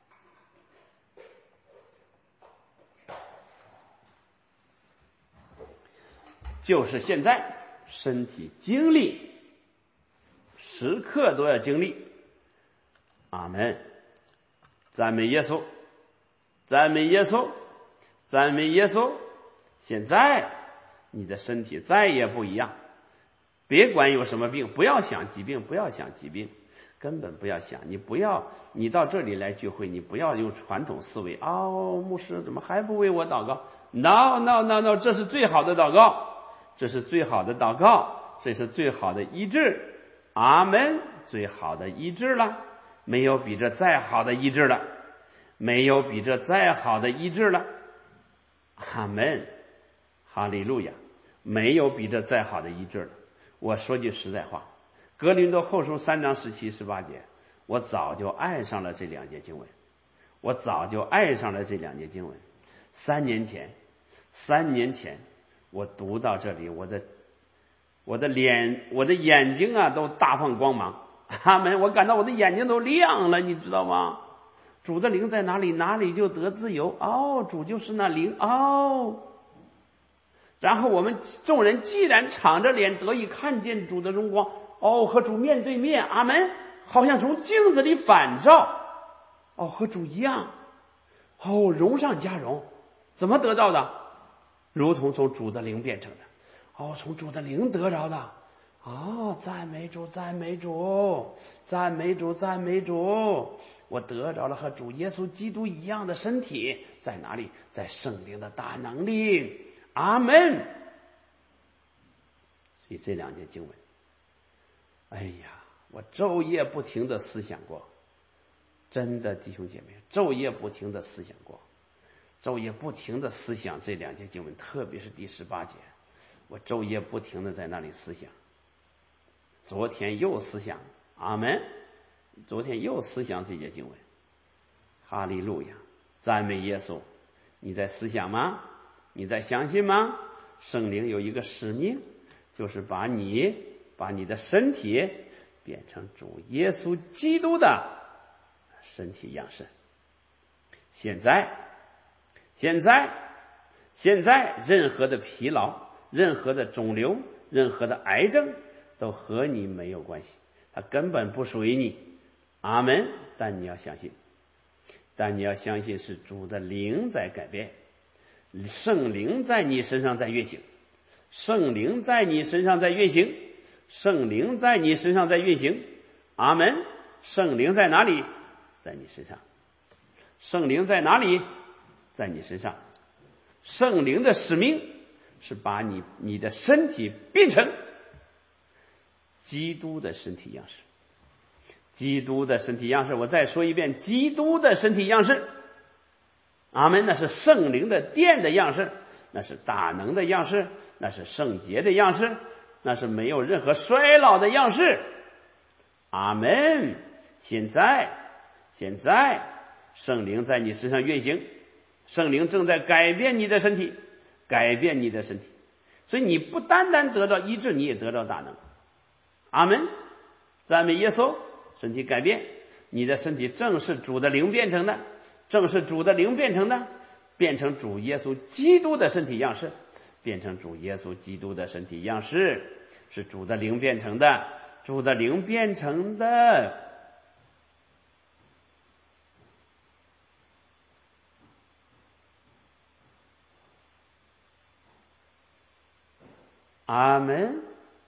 就是现在，身体经历，时刻都要经历。阿们。赞美耶稣，赞美耶稣，赞美耶稣。现在你的身体再也不一样，别管有什么病，不要想疾病，不要想疾病，根本不要想。你不要，你到这里来聚会，你不要用传统思维。哦，牧师怎么还不为我祷告？ No no no no， 这是最好的祷告，这是最好的祷告，这是最好的医治。阿们。最好的医治了，没有比这再好的医治了，没有比这再好的医治了。阿们。哈利路亚。没有比这再好的医治了。我说句实在话，哥林多后书三章十七十八节，我早就爱上了这两节经文，我早就爱上了这两节经文。三年前三年前我读到这里，我的我的脸我的眼睛啊都大放光芒。阿们。我感到我的眼睛都亮了，你知道吗？主的灵在哪里，哪里就得自由。哦，主就是那灵。哦，然后我们众人既然敞着脸得以看见主的荣光，哦，和主面对面。阿们。好像从镜子里反照，哦，和主一样。哦，荣上加荣。怎么得到的？如同从主的灵变成的。哦，从主的灵得着的。哦，赞美主，赞美主，赞美主，赞美主。我得着了和主耶稣基督一样的身体，在哪里？在圣灵的大能力。阿们。所以这两节经文，哎呀，我昼夜不停的思想过，真的弟兄姐妹，昼夜不停的思想过，昼夜不停的思想这两节经文，特别是第十八节，我昼夜不停的在那里思想。昨天又思想。阿们。昨天又思想这节经文。哈利路亚。赞美耶稣。你在思想吗？你在相信吗？圣灵有一个使命，就是把你把你的身体变成主耶稣基督的身体样式。现在现在现在任何的疲劳，任何的肿瘤，任何的癌症都和你没有关系，它根本不属于你。阿们。但你要相信，但你要相信是主的灵在改变，圣灵在你身上在运行，圣灵在你身上在运行，圣灵在你身上在运行。阿们。圣灵在哪里？在你身上。圣灵在哪里？在你身上。圣灵的使命是把你你的身体变成基督的身体样式。基督的身体样式，我再说一遍，基督的身体样式。阿们。那是圣灵的殿的样式，那是大能的样式，那是圣洁的样式，那是没有任何衰老的样式。阿们。现在现在圣灵在你身上运行，圣灵正在改变你的身体，改变你的身体。所以你不单单得到医治，你也得到大能。阿们。赞美耶稣。身体改变，你的身体正是主的灵变成的，正是主的灵变成的，变成主耶稣基督的身体样式。 变成主耶稣基督的身体样式，是主的灵变成的，主的灵变成的。阿门。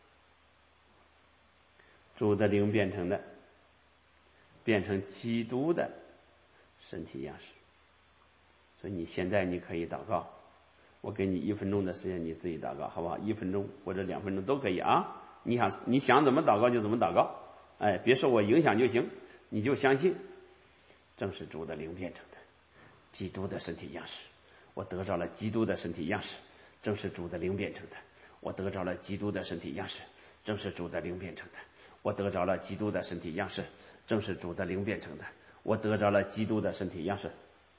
主的灵变成的，变成基督的身体样式。所以你现在你可以祷告，我给你一分钟的时间，你自己祷告好不好？一分钟或者两分钟都可以啊。你想你想怎么祷告就怎么祷告，哎，别受我影响就行，你就相信，正是主的灵变成的，基督的身体样式。我得着了基督的身体样式，正是主的灵变成的。我得着了基督的身体样式，正是主的灵变成的。我得着了基督的身体样式，正是主的灵变成的。我得着了基督的身体样式，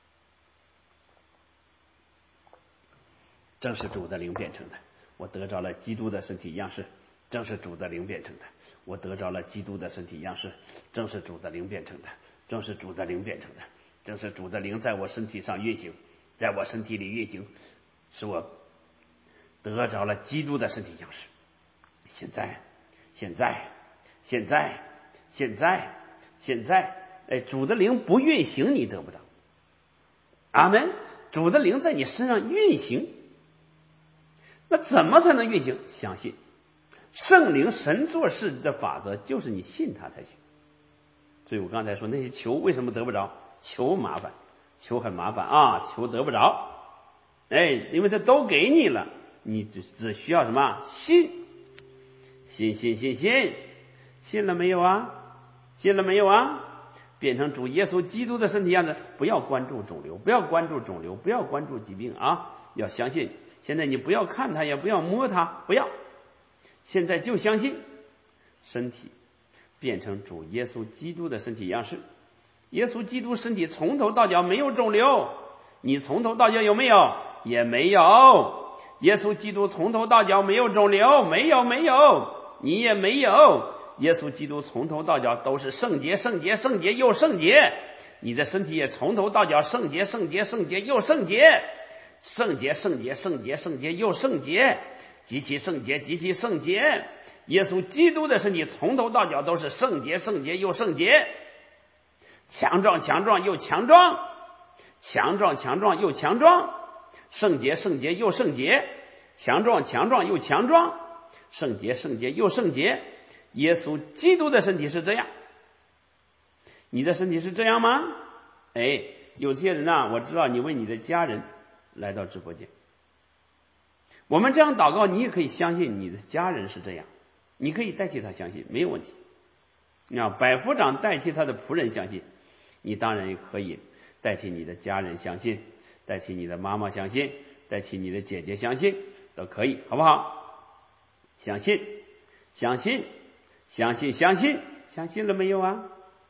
正是主的灵变成的。我得着了基督的身体样式，正是主的灵变成的。我得着了基督的身体样式，正是主的灵变成的。正是主的灵变成的。正是主的灵在我身体上运行，在我身体里运行，使我得着了基督的身体样式。现在现在现在现在现在哎，主的灵不运行你得不到。阿门。主的灵在你身上运行，那怎么才能运行？相信圣灵神做事的法则就是你信他才行。所以我刚才说那些求为什么得不着？求麻烦，求很麻烦啊，求得不着。哎，因为这都给你了，你只只需要什么？信，信信信信，信了没有啊？信了没有啊？变成主耶稣基督的身体样子。不要关注肿瘤，不要关注肿瘤，不要关注疾病啊！要相信。现在你不要看它，也不要摸它，不要。现在就相信，身体变成主耶稣基督的身体样式。耶稣基督身体从头到脚没有肿瘤，你从头到脚有没有？也没有。耶稣基督从头到脚没有肿瘤，没有没有，你也没有。耶稣基督从头到脚都是圣洁圣洁圣洁又圣洁，你的身体也从头到脚圣洁圣洁圣洁又圣洁，圣洁圣洁圣洁圣洁又圣洁，极其圣洁极其圣洁。耶稣基督的身体从头到脚都是圣洁圣洁又圣洁，强壮强壮又强壮，强壮强壮又强壮，圣洁圣洁又圣洁，强壮强壮又强壮，圣洁圣洁又圣洁。耶稣基督的身体是这样，你的身体是这样吗？哎，有些人啊，我知道你为你的家人来到直播间，我们这样祷告，你也可以相信你的家人是这样，你可以代替他相信，没有问题。你看百夫长代替他的仆人相信，你当然也可以代替你的家人相信，代替你的妈妈相信，代替你的姐姐相信，都可以，好不好？相信相信相信相信相信了没有啊？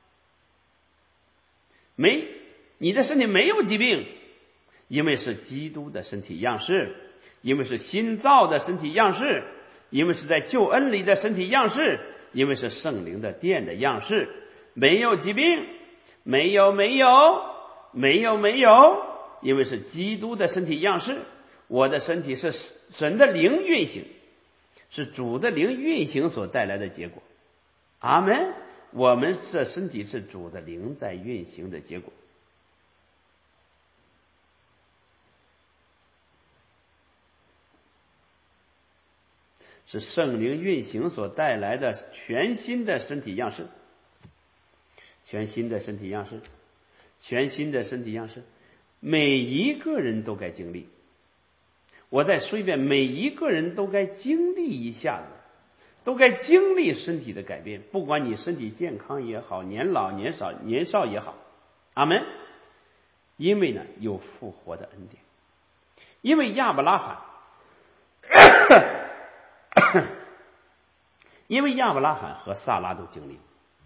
没，你的身体没有疾病，因为是基督的身体样式，因为是新造的身体样式，因为是在救恩里的身体样式，因为是圣灵的殿的样式。没有疾病，没有没有没有没有，因为是基督的身体样式。我的身体是神的灵运行，是主的灵运行所带来的结果。阿们。我们这身体是主的灵在运行的结果。是圣灵运行所带来的全新的身体样式，全新的身体样式，全新的身体样式，每一个人都该经历。我再说一遍，每一个人都该经历一下子，都该经历身体的改变，不管你身体健康也好，年老年少年少也好。阿们。因为呢有复活的恩典，因为亚伯拉罕因为亚伯拉罕和撒拉都经历。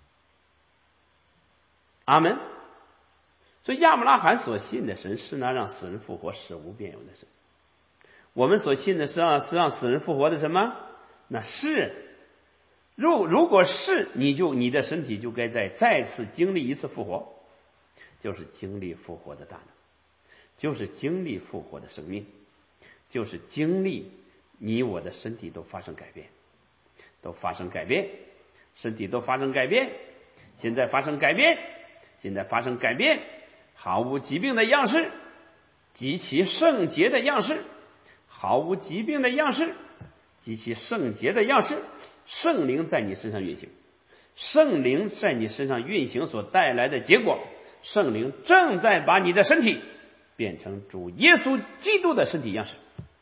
阿们。所以亚伯拉罕所信的神是那让死人复活使无变有的神，我们所信的是让是让死人复活的什么？那是如如果是你就你的身体就该再再次经历一次复活，就是经历复活的大能，就是经历复活的生命， 就是经历你我的身体都发生改变，都发生改变，身体都发生改变，现在发生改变，现在发生改变，毫无疾病的样式，极其圣洁的样式，毫无疾病的样式，极其圣洁的样式，圣灵在你身上运行，圣灵在你身上运行所带来的结果，圣灵正在把你的身体变成主耶稣基督的身体样式。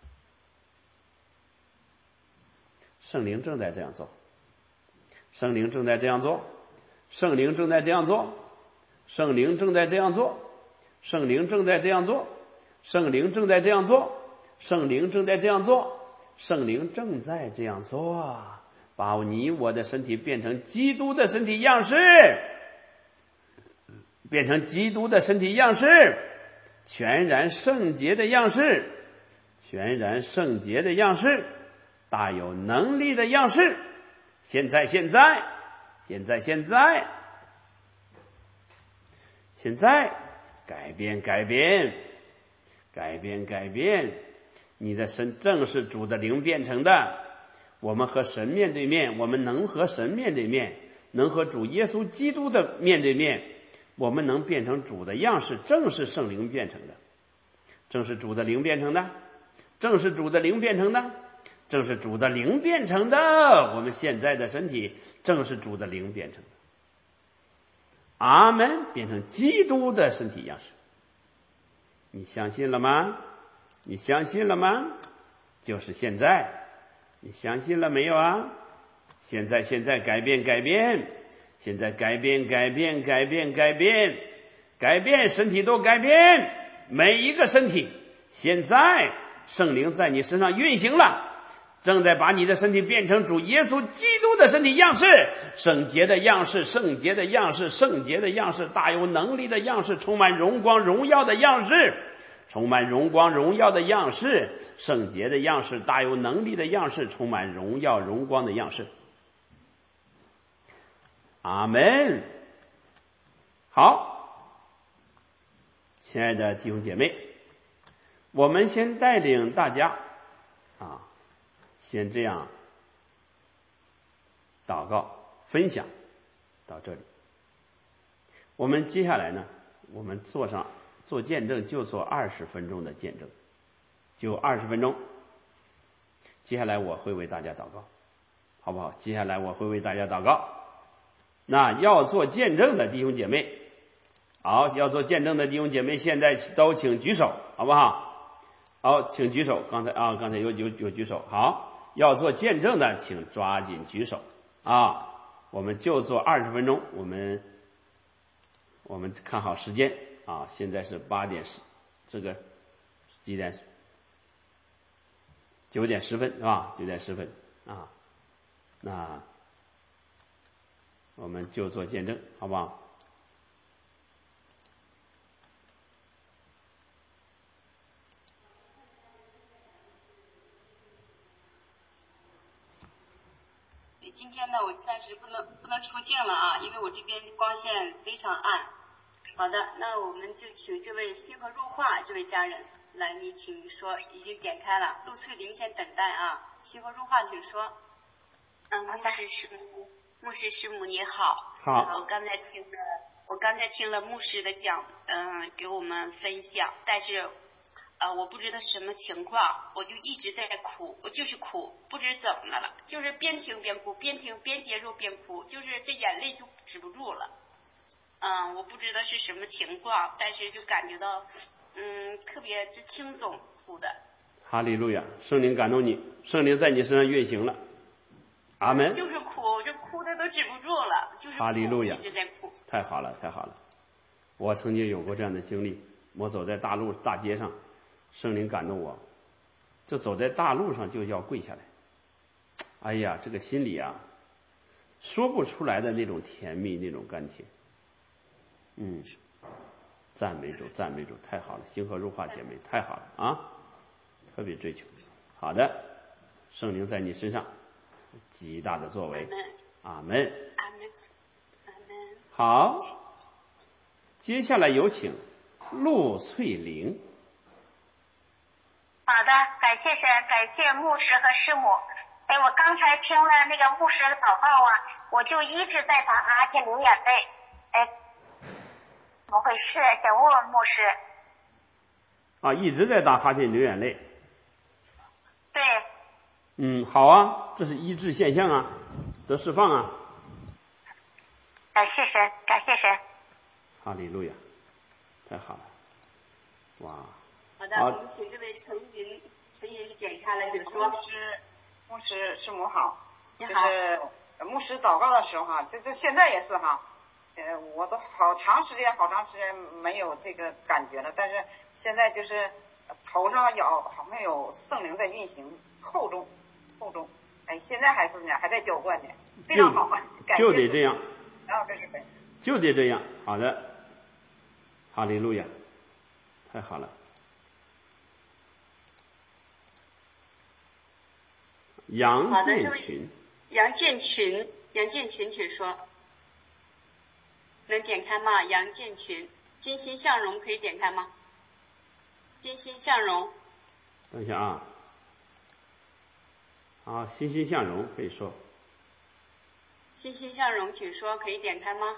圣灵正在这样做，圣灵正在这样做，圣灵正在这样做，圣灵正在这样做，圣灵正在这样做，圣灵正在这样做，圣灵正在这样做，圣灵正在这样做，把你我的身体变成基督的身体样式，变成基督的身体样式，全然圣洁的样式，全然圣洁的样式，大有能力的样式，现在现在现在现在现在改变改变改变改变，你的身正是主的灵变成的。我们和神面对面，我们能和神面对面，能和主耶稣基督的面对面，我们能变成主的样式，正是圣灵变成的，正是主的灵变成的，正是主的灵变成的，正是主的灵变成的。我们现在的身体正是主的灵变成的。阿们，变成基督的身体样式。你相信了吗？你相信了吗？就是现在，你相信了没有啊？现在现在改变改变，现在改变改变改变改变改变，身体都改变，每一个身体，现在圣灵在你身上运行了，正在把你的身体变成主耶稣基督的身体样式，圣洁的样式，圣洁的样式，圣洁的样式，大有能力的样式，充满荣光荣耀的样式，充满荣光荣耀的样式，圣洁的样式，大有能力的样式，充满荣耀荣光的样式。阿们。好，亲爱的弟兄姐妹，我们先带领大家啊，先这样祷告分享到这里。我们接下来呢，我们做上做见证，就做二十分钟的见证，就二十分钟。接下来我会为大家祷告，好不好？接下来我会为大家祷告。那要做见证的弟兄姐妹，好，要做见证的弟兄姐妹，现在都请举手，好不好？好，请举手。刚才啊，刚才有有有举手。好，要做见证的，请抓紧举手啊！我们就做二十分钟，我们我们看好时间啊，现在是八点十，这个几点？九点十分是吧？九点十分啊，那我们就做见证，好不好？ 今天呢，我暂时不能不能出镜了啊，因为我这边光线非常暗。好的，那我们就请这位星河入画这位家人来，你请说，已经点开了。陆翠玲先等待啊，星河入画请说。 嗯，牧师师母，牧师师母你好。 好。 我刚才听了，我刚才听了牧师的讲，嗯、呃，给我们分享，但是。呃，我不知道什么情况，我就一直在哭，我就是哭，不知怎么了，就是边听边哭，边听边接受边哭，就是这眼泪就止不住了。嗯，我不知道是什么情况，但是就感觉到，嗯，特别就轻松哭的。 哈利路亚，圣灵感动你，圣灵在你身上运行了。阿门。 就是哭，就哭的都止不住了，就是哭， 哈利路亚， 一直在哭。 太好了，太好了。我曾经有过这样的经历，我走在大路大街上。圣灵感动我，就走在大路上就要跪下来。哎呀，这个心里啊，说不出来的那种甜蜜，那种甘甜。嗯，赞美主，赞美主，太好了！星河入画姐妹，太好了啊，特别追求。好的，圣灵在你身上极大的作为。阿门。 阿门。阿门。 好，接下来有请陆翠玲。 好的，感谢神，感谢牧师和师母。哎，我刚才听了那个牧师的祷告啊，我就一直在打哈欠流眼泪。哎，怎么回事？想问问牧师。 啊，一直在打哈欠流眼泪。 对。 嗯，好啊，这是医治现象啊，得释放啊。 感谢神，感谢神。 哈利路亚，太好了，哇！ 好的，好，我们请这位陈云，陈云点开了，请说。 牧师，牧师师母好。 你好。 就是牧师祷告的时候哈，这这现在也是哈，呃，我都好长时间好长时间没有这个感觉了，但是现在就是头上有好像有圣灵在运行，厚重厚重，哎，现在还是呢，还在浇灌呢，非常好，感谢。 就得这样。 啊，这是谁？ 就得这样，好的，哈利路亚，太好了。杨建群， 杨建群，杨建群，请说。能点开吗？杨建群，金心向荣可以点开吗？金心向荣。 等一下啊，啊，欣欣向荣可以说。 欣欣向荣，请说，可以点开吗？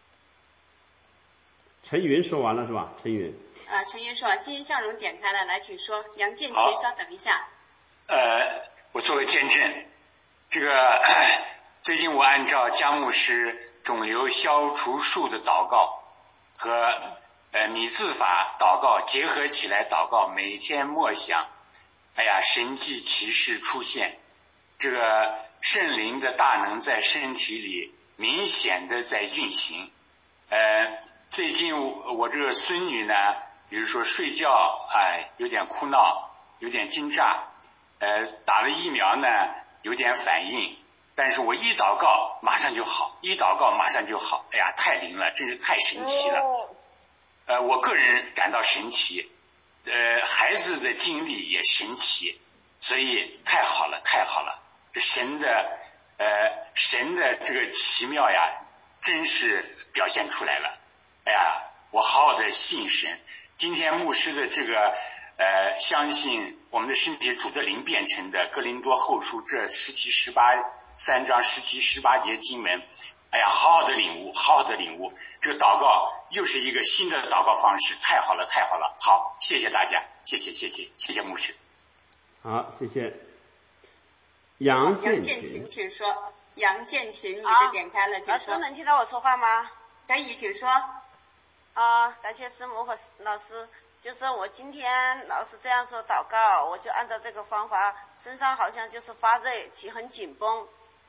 陈云说完了是吧？陈云。 啊，陈云说，欣欣向荣点开了，来，请说。杨建群，稍等一下。 呃，我作为见证，这个最近我按照佳牧师肿瘤消除术的祷告和呃米字法祷告结合起来祷告，每天默想，哎呀，神迹奇事出现，这个圣灵的大能在身体里明显的在运行。呃，最近我, 我这个孙女呢，比如说睡觉，哎，有点哭闹，有点惊乍，呃，打了疫苗呢，有点反应，但是我一祷告马上就好，一祷告马上就好，哎呀，太灵了，真是太神奇了。呃，我个人感到神奇，呃，孩子的经历也神奇，所以太好了，太好了。这神的呃神的这个奇妙呀，真是表现出来了。哎呀，我好好的信神。今天牧师的这个呃相信我们的身体是主的灵变成的，哥林多后书这十七十八三章十七十八节经文，哎呀，好好的领悟，好好的领悟。这个祷告又是一个新的祷告方式，太好了，太好了。好，谢谢大家，谢谢谢谢谢谢牧师。 好，谢谢。杨建群，请说。杨建群，你被点开了，请说。 老师能听到我说话吗？ 可以，请说。 啊，感谢师母和老师。就是我今天老师这样说祷告，我就按照这个方法，身上好像就是发热，气很紧绷。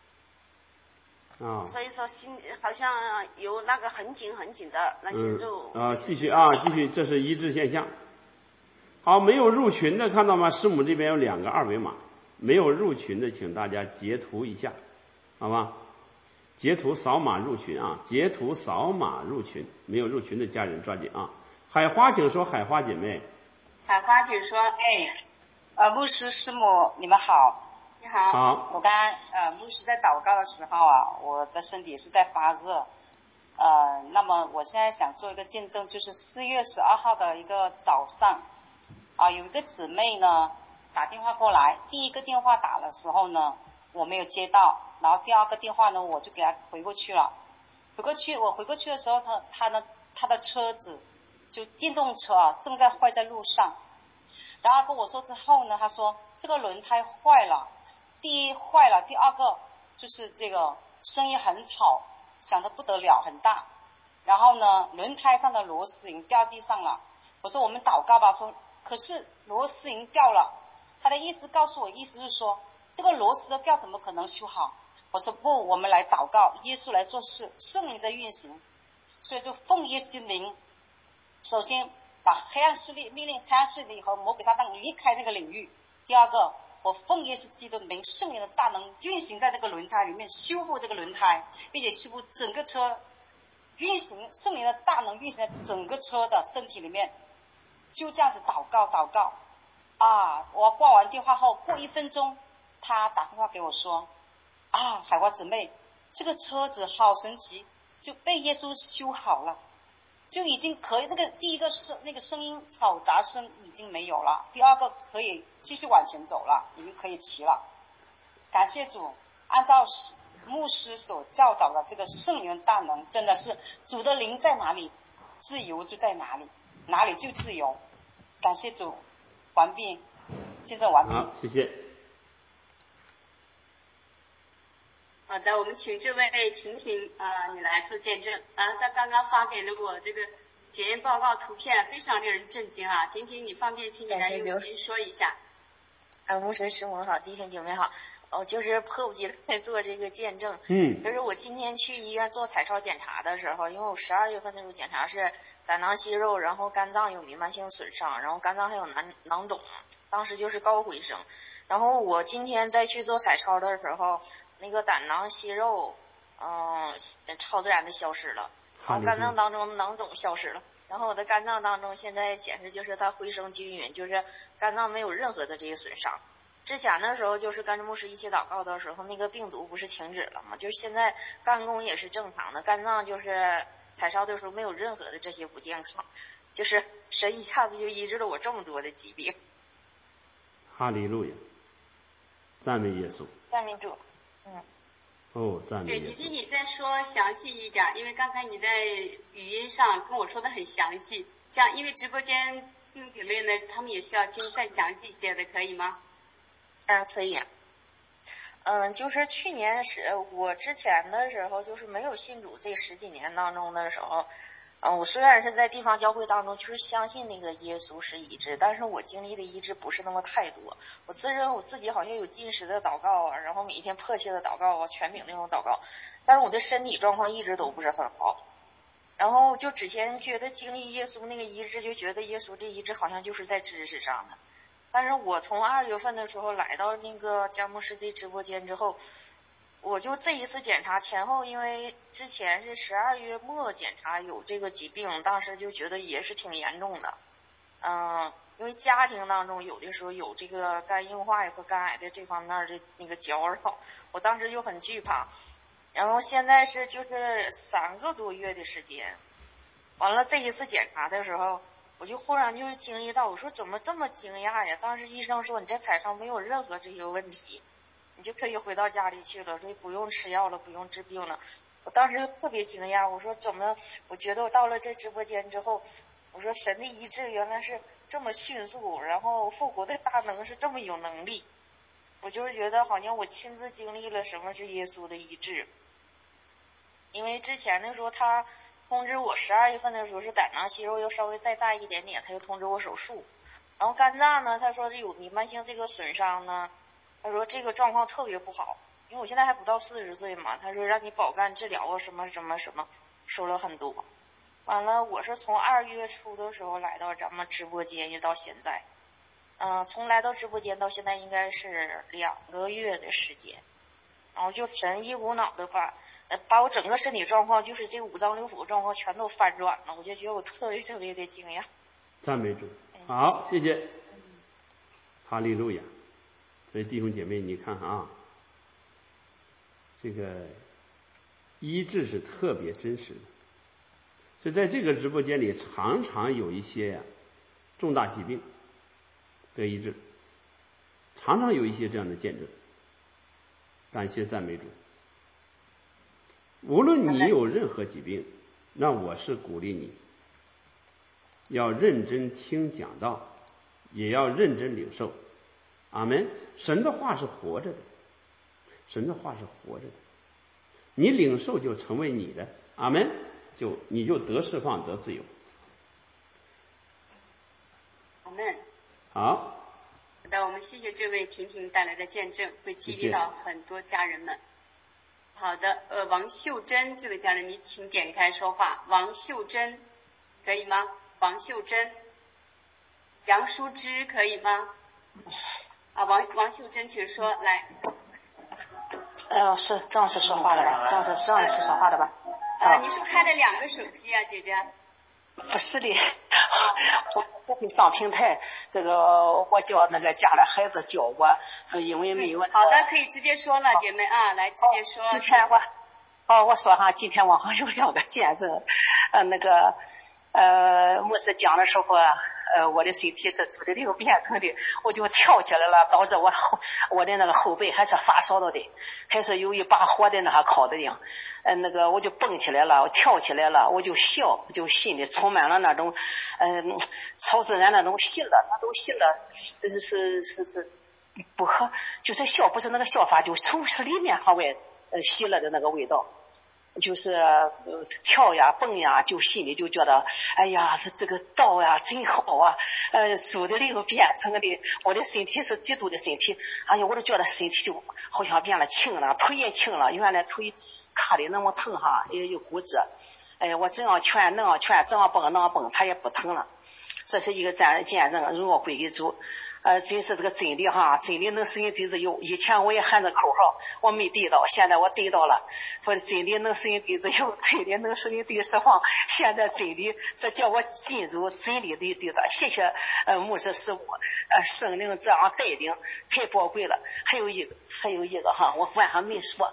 啊。 所以说心好像有那个很紧很紧的那些肉。 嗯、啊，继续啊，继续，这是医治现象。好，没有入群的看到吗？师母这边有两个二维码。没有入群的，请大家截图一下，好吧？截图扫码入群啊！截图扫码入群，没有入群的家人抓紧啊！海花，请说，海花姐妹。 海花，请说。 哎，呃，牧师师母，你们好。 你好。 好。 我刚呃，牧师在祷告的时候啊，我的身体是在发热，呃，那么我现在想做一个见证，就是四月十二号的一个早上，啊、呃，有一个姊妹呢。打电话过来，第一个电话打的时候呢，我没有接到，然后第二个电话呢，我就给他回过去了。回过去，我回过去的时候，他他呢，他的车子就电动车啊，正在坏在路上。然后跟我说之后呢，他说这个轮胎坏了，第一坏了，第二个就是这个声音很吵，响得不得了，很大。然后呢，轮胎上的螺丝已经掉地上了。我说我们祷告吧，说可是螺丝已经掉了。他的意思告诉我，意思是说这个螺丝的掉怎么可能修好？我说不，我们来祷告，耶稣来做事，圣灵在运行，所以就奉耶稣名，首先把黑暗势力命令黑暗势力和魔鬼撒旦离开那个领域。第二个，我奉耶稣基督的名，圣灵的大能运行在这个轮胎里面，修复这个轮胎，并且修复整个车，运行圣灵的大能运行在整个车的身体里面。就这样子祷告祷告啊！我挂完电话后，过一分钟，他打电话给我说：“啊，海华姊妹，这个车子好神奇，就被耶稣修好了。” 就已经可以，那个第一个声那个声音嘈杂声已经没有了，第二个可以继续往前走了，已经可以骑了。感谢主，按照牧师所教导的这个圣灵大能，真的是主的灵在哪里，自由就在哪里，哪里就自由。感谢主，完毕，见证完毕。 好，谢谢。 好的，我们请这位婷婷啊、呃，你来做见证啊。她刚刚发给了我这个检验报告图片，非常令人震惊啊。婷婷，你方便请你来用语音说一下？ 啊，牧师师母好，弟兄姐妹好。哦，就是迫不及待做这个见证。 嗯。 就是我今天去医院做彩超检查的时候，因为我十二月份的时候检查是胆囊息肉，然后肝脏有弥漫性损伤，然后肝脏还有囊囊肿，当时就是高回升。然后我今天再去做彩超的时候，那个胆囊息肉，嗯、呃，超自然的消失了，然后肝脏当中囊肿消失了。然后我的肝脏当中现在显示就是它回升均匀，就是肝脏没有任何的这些损伤。之前的时候就是跟着牧师一起祷告的时候，那个病毒不是停止了吗？就是现在肝功也是正常的，肝脏就是彩烧的时候没有任何的这些不健康，就是神一下子就医治了我这么多的疾病。 哈利路亚，赞美耶稣。 赞美主。嗯。 哦，赞美耶稣。 对，姐姐你再说详细一点，因为刚才你在语音上跟我说的很详细，这样因为直播间弟姐妹呢，他们也需要听再详细一些的，可以吗？ 嗯，可以。嗯，就是去年是我之前的时候，就是没有信主这十几年当中的时候，嗯，我虽然是在地方教会当中，就是相信那个耶稣是医治，但是我经历的医治不是那么太多。我自认我自己好像有进食的祷告啊，然后每天迫切的祷告啊，权柄那种祷告，但是我的身体状况一直都不是很好。然后就之前觉得经历耶稣那个医治，就觉得耶稣这医治好像就是在知识上的。但是我从二月份的时候来到那个佳木斯的直播间之后，我就这一次检查前后，因为之前是十二月末检查有这个疾病，当时就觉得也是挺严重的。嗯，因为家庭当中有的时候有这个肝硬化和肝癌的这方面的那个搅扰，我当时就很惧怕。然后现在是就是三个多月的时间，完了这一次检查的时候，我就忽然就是经历到，我说怎么这么惊讶呀？当时医生说你这彩超没有任何这些问题，你就可以回到家里去了，所以不用吃药了，不用治病了。我当时就特别惊讶，我说怎么？我觉得我到了这直播间之后，我说神的医治原来是这么迅速，然后复活的大能是这么有能力。我就是觉得好像我亲自经历了什么是耶稣的医治。因为之前的时候他通知我十二月份的时候是胆囊息肉又稍微再大一点点，他又通知我手术。然后肝脏呢，他说有弥漫性这个损伤呢，他说这个状况特别不好，因为我现在还不到四十岁嘛，他说让你保肝治疗啊什么什么什么，说了很多。完了，我是从二月初的时候来到咱们直播间，一直到现在，嗯、呃，从来到直播间到现在应该是两个月的时间，然后就神一股脑的把。呃，把我整个身体状况，就是这五脏六腑状况全都翻转了，我就觉得我特别特别的惊讶。 赞美主，好，谢谢。哈利路亚。所以弟兄姐妹，你看啊，这个医治是特别真实的。所以在这个直播间里，常常有一些呀、啊、重大疾病得医治，常常有一些这样的见证。感谢赞美主。无论你有任何疾病，那我是鼓励你要认真听讲道，也要认真领受。阿们。神的话是活着的，神的话是活着的，你领受就成为你的。阿们，就你就得释放得自由。 阿们。 好。 好的，我们谢谢这位婷婷带来的见证，会激励到很多家人们。好的，呃，王秀珍这位家人，你请点开说话。王秀珍，可以吗？王秀珍，杨淑芝可以吗？啊，王王秀珍，请说，来。 呃，是郑是说话的吧？郑是郑是说话的吧？ 呃，你是开了两个手机啊，姐姐？ 不是的，我不会上平台，这个我叫那个家里孩子教我，因为没有。 好的，可以直接说了，姐妹啊，来直接说。 今天我，哦，我说哈，今天我好像有两个见证，呃，那个， 呃，牧师讲的时候啊，呃，我的身体是主的灵变成的，我就跳起来了，导致我后我的那个后背还是发烧了的，还是有一把火的那还烤的呢，呃，那个我就蹦起来了，我跳起来了，我就笑，就心里充满了那种，嗯、呃，超自然那种喜乐，那种喜乐是是是是不和，就是笑，不是那个笑法，就从是里面向外呃喜乐的那个味道。就是呃跳呀蹦呀，就心里就觉得，哎呀，这这个道呀真好啊！呃，主的灵变成的，我的身体是基督的身体，哎呀，我都觉得身体就好像变了轻了，腿也轻了，原来腿卡的那么疼哈，也有骨折。哎呀，我这样劝那样劝，这样蹦那样蹦，它也不疼了。这是一个见见证，荣耀归给主。呃，真是这个真理哈，真理能使人得自由。以前我也喊着口号，我没得到，现在我得到了。说真理能使人得自由，真理能使人得释放。现在真理，这叫我进入真理的地段。谢谢呃牧师师傅，呃圣灵这样带领，太宝贵了。还有一个，还有一个哈，我晚上没说。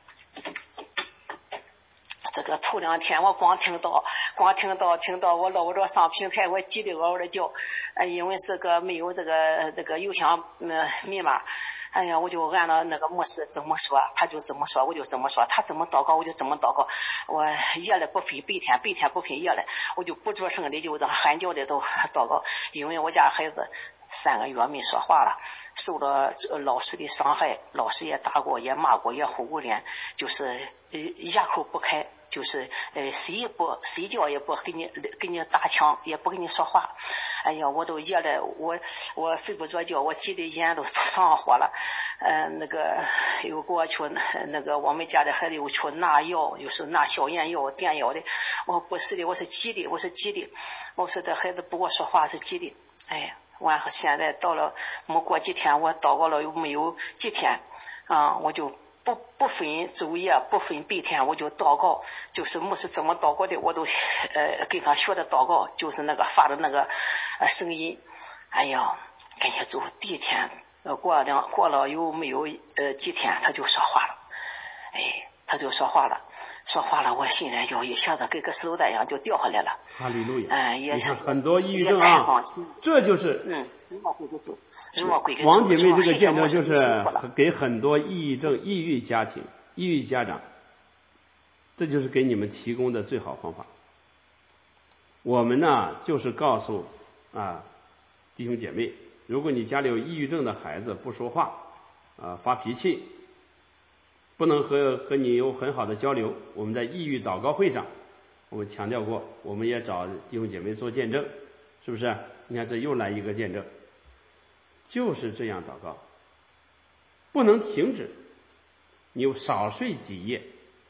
这个头两天我光听到光听到听到我搂着上平台，我急得嗷嗷的叫，呃因为是个没有这个这个邮箱呃密码，哎呀，我就按照那个牧师怎么说他就怎么说，我就怎么说，他怎么祷告我就怎么祷告，我夜里不分白天，白天不分夜里，我就不着声的就让喊叫的都祷告，因为我家孩子三个月没说话了，受了老师的伤害，老师也打过也骂过也呼过脸，就是呃哑口不开，就是呃谁也不谁叫也不给你给你打枪，也不跟你说话。哎呀，我都夜了，我我睡不着觉，我急得眼都上火了。呃那个又给我去那个我们家的孩子又去拿药，又是拿消炎药电药的。我不是的，我是急的，我是急的。我说这孩子不跟我说话是急的。哎，完后现在到了没过几天，我祷告了又没有几天啊，我就不不分昼夜不分白天，我就祷告，就是牧师怎么祷告的我都呃跟他学的祷告，就是那个发的那个呃声音。哎呀，感谢主，第一天呃过两过了有没有呃几天他就说话了，哎他就说话了说话了，我心里就一下子跟个手袋一样就掉下来了。 哈利路亚！ 哎，也是很多抑郁症啊，这就是嗯， 王姐妹这个见证，就是给很多抑郁症、抑郁家庭、抑郁家长，这就是给你们提供的最好方法。我们呢，就是告诉啊弟兄姐妹，如果你家里有抑郁症的孩子不说话啊发脾气，不能和和你有很好的交流，我们在抑郁祷告会上我们强调过，我们也找弟兄姐妹做见证，是不是？你看这又来一个见证，就是这样祷告，不能停止，你少睡几夜。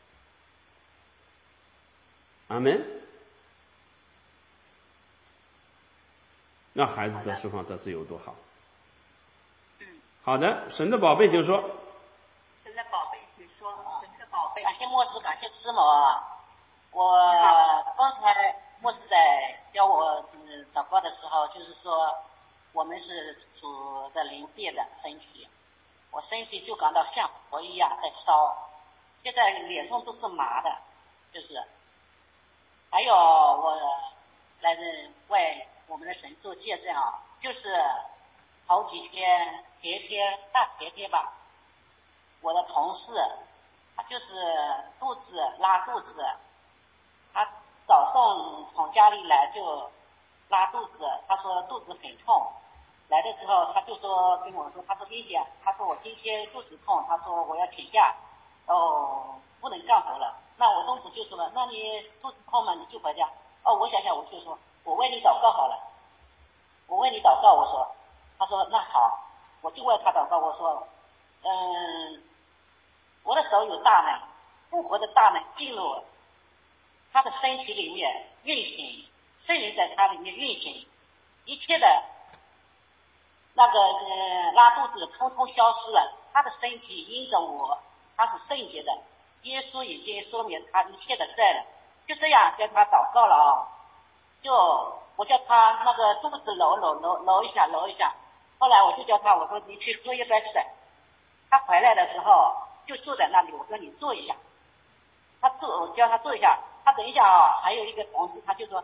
阿门。那孩子得释放得自由多好。 嗯， 好的，神的宝贝请说。 神的宝贝请说。神的宝贝。 感谢牧师，感谢师母。我刚才牧师在教我嗯祷告的时候，就是说我们是主的灵变的身体，我身体就感到像火一样在烧，现在脸上都是麻的，就是。还有我来为我们的神做见证啊，就是好几天前天大前天吧，我的同事他就是肚子拉肚子，他早上从家里来就拉肚子，他说肚子很痛，来的时候他就说跟我说，他说丽姐，他说我今天肚子痛，他说我要请假，哦不能干活了。那我当时就说了，那你肚子痛嘛，你就回家。哦，我想想我就说，我为你祷告好了，我为你祷告，我说，他说那好，我就为他祷告，我说，嗯，我的手有大能，复活的大能进入他的身体里面运行，圣灵在他里面运行，一切的那个呃拉肚子通通消失了，他的身体因着我，他是圣洁的，耶稣已经说明他一切的在了，就这样跟他祷告了啊，就我叫他那个肚子揉揉揉揉一下揉一下，后来我就叫他，我说你去喝一杯水，他回来的时候就坐在那里，我说你坐一下，他坐，我叫他坐一下，他等一下啊，还有一个同事他就说，哎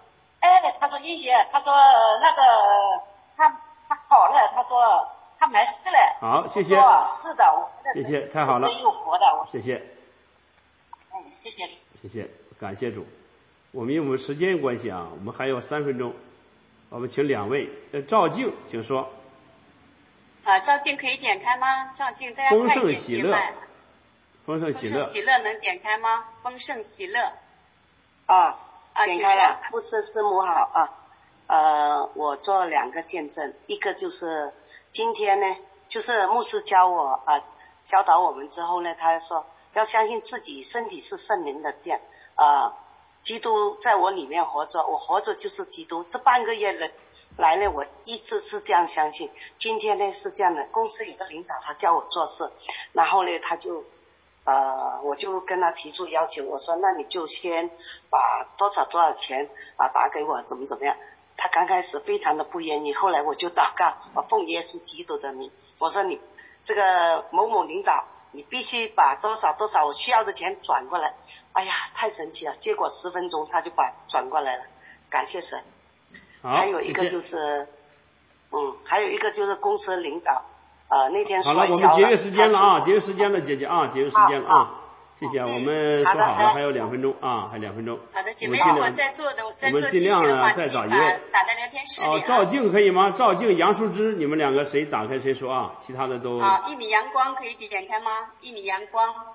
哎，他说英姐，他说那个他他好了，他说他没事了。 好，谢谢。 是的，我谢谢，太好了。 有活的， 谢谢。 嗯，谢谢。 谢谢，感谢主。我们因为我们时间关系啊，我们还有三分钟，我们请两位，呃，赵静，请说。 啊，赵静可以点开吗？赵静，大家快一点。 丰盛喜乐。丰盛喜乐。 丰盛喜乐能点开吗？丰盛喜乐。 啊。 啊， 点开了。牧师师母好啊。呃，我做两个见证，一个就是今天呢，就是牧师教我啊，教导我们之后呢，他说要相信自己身体是圣灵的殿啊。基督在我里面活着，我活着就是基督。这半个月了来了，我一直是这样相信。今天呢是这样的，公司有个领导他叫我做事，然后呢他就呃我就跟他提出要求，我说那你就先把多少多少钱啊打给我，怎么怎么样。他刚开始非常的不愿意，后来我就祷告，我奉耶稣基督的名，我说你这个某某领导，你必须把多少多少我需要的钱转过来。哎呀，太神奇了！结果十分钟他就把转过来了，感谢神。还有一个就是，嗯，还有一个就是公司领导，呃，那天好了，我们节约时间了啊，节约时间了，姐姐啊，节约时间了啊，谢谢。我们说好了还有两分钟啊，还两分钟。 好的，姐妹，如果在座的在做继续的话，你把打在聊天室里。 哦，赵静可以吗？赵静、杨树枝，你们两个谁打开谁说啊，其他的都。 好，一米阳光可以点开吗？一米阳光。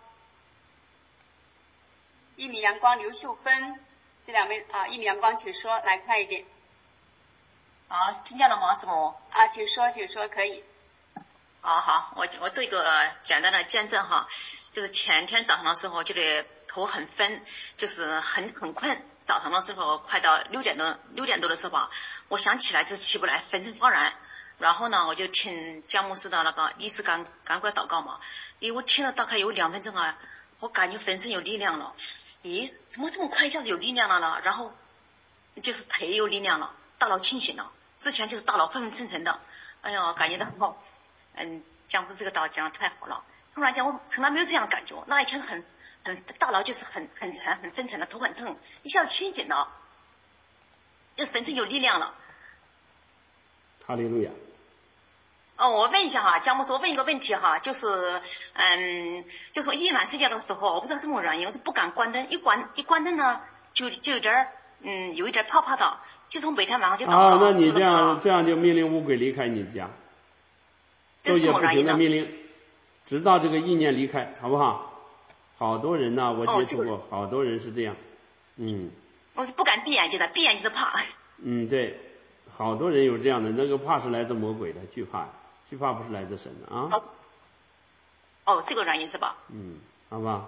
一米阳光、刘秀芬，这两位啊，一米阳光，请说，来快一点。 好，听见了吗，师母？ 啊，请说，请说，可以。 好好，我我做一个简单的见证哈，就是前天早上的时候，觉得头很昏，就是很很困。早上的时候，快到六点多六点多的时候吧，我想起来就是起不来，浑身发软。然后呢，我就听姜牧师的那个医师赶赶过来祷告嘛，因为我听了大概有两分钟啊，我感觉浑身有力量了。咦，怎么这么快一下子有力量了呢？然后就是腿有力量了，大脑清醒了。之前就是大脑昏昏沉沉的，哎呀，感觉到嗯，讲这个道讲的太好了。突然间我从来没有这样感觉，那一天很很大脑就是很很沉很昏沉的，头很痛，一下子清醒了，就是浑身有力量了。 哈利路亚。 哦，我问一下哈，姜牧师，我问一个问题哈，就是，嗯，就说夜晚睡觉的时候，我不知道什么原因，我就不敢关灯，一关一关灯呢，就就有点，嗯，有一点怕怕的，就从每天晚上就祷告。 啊，那你这样这样就命令污鬼离开你家，昼夜不停的命令，直到这个意念离开，好不好？好多人呐、啊，我接触过、哦，好多人是这样，嗯。 我是不敢闭眼睛的，闭眼睛的怕。 嗯，对，好多人有这样的，那个怕是来自魔鬼的，惧怕。惧怕不是来自神的啊！ 哦，这个原因是吧？ 嗯，好吧。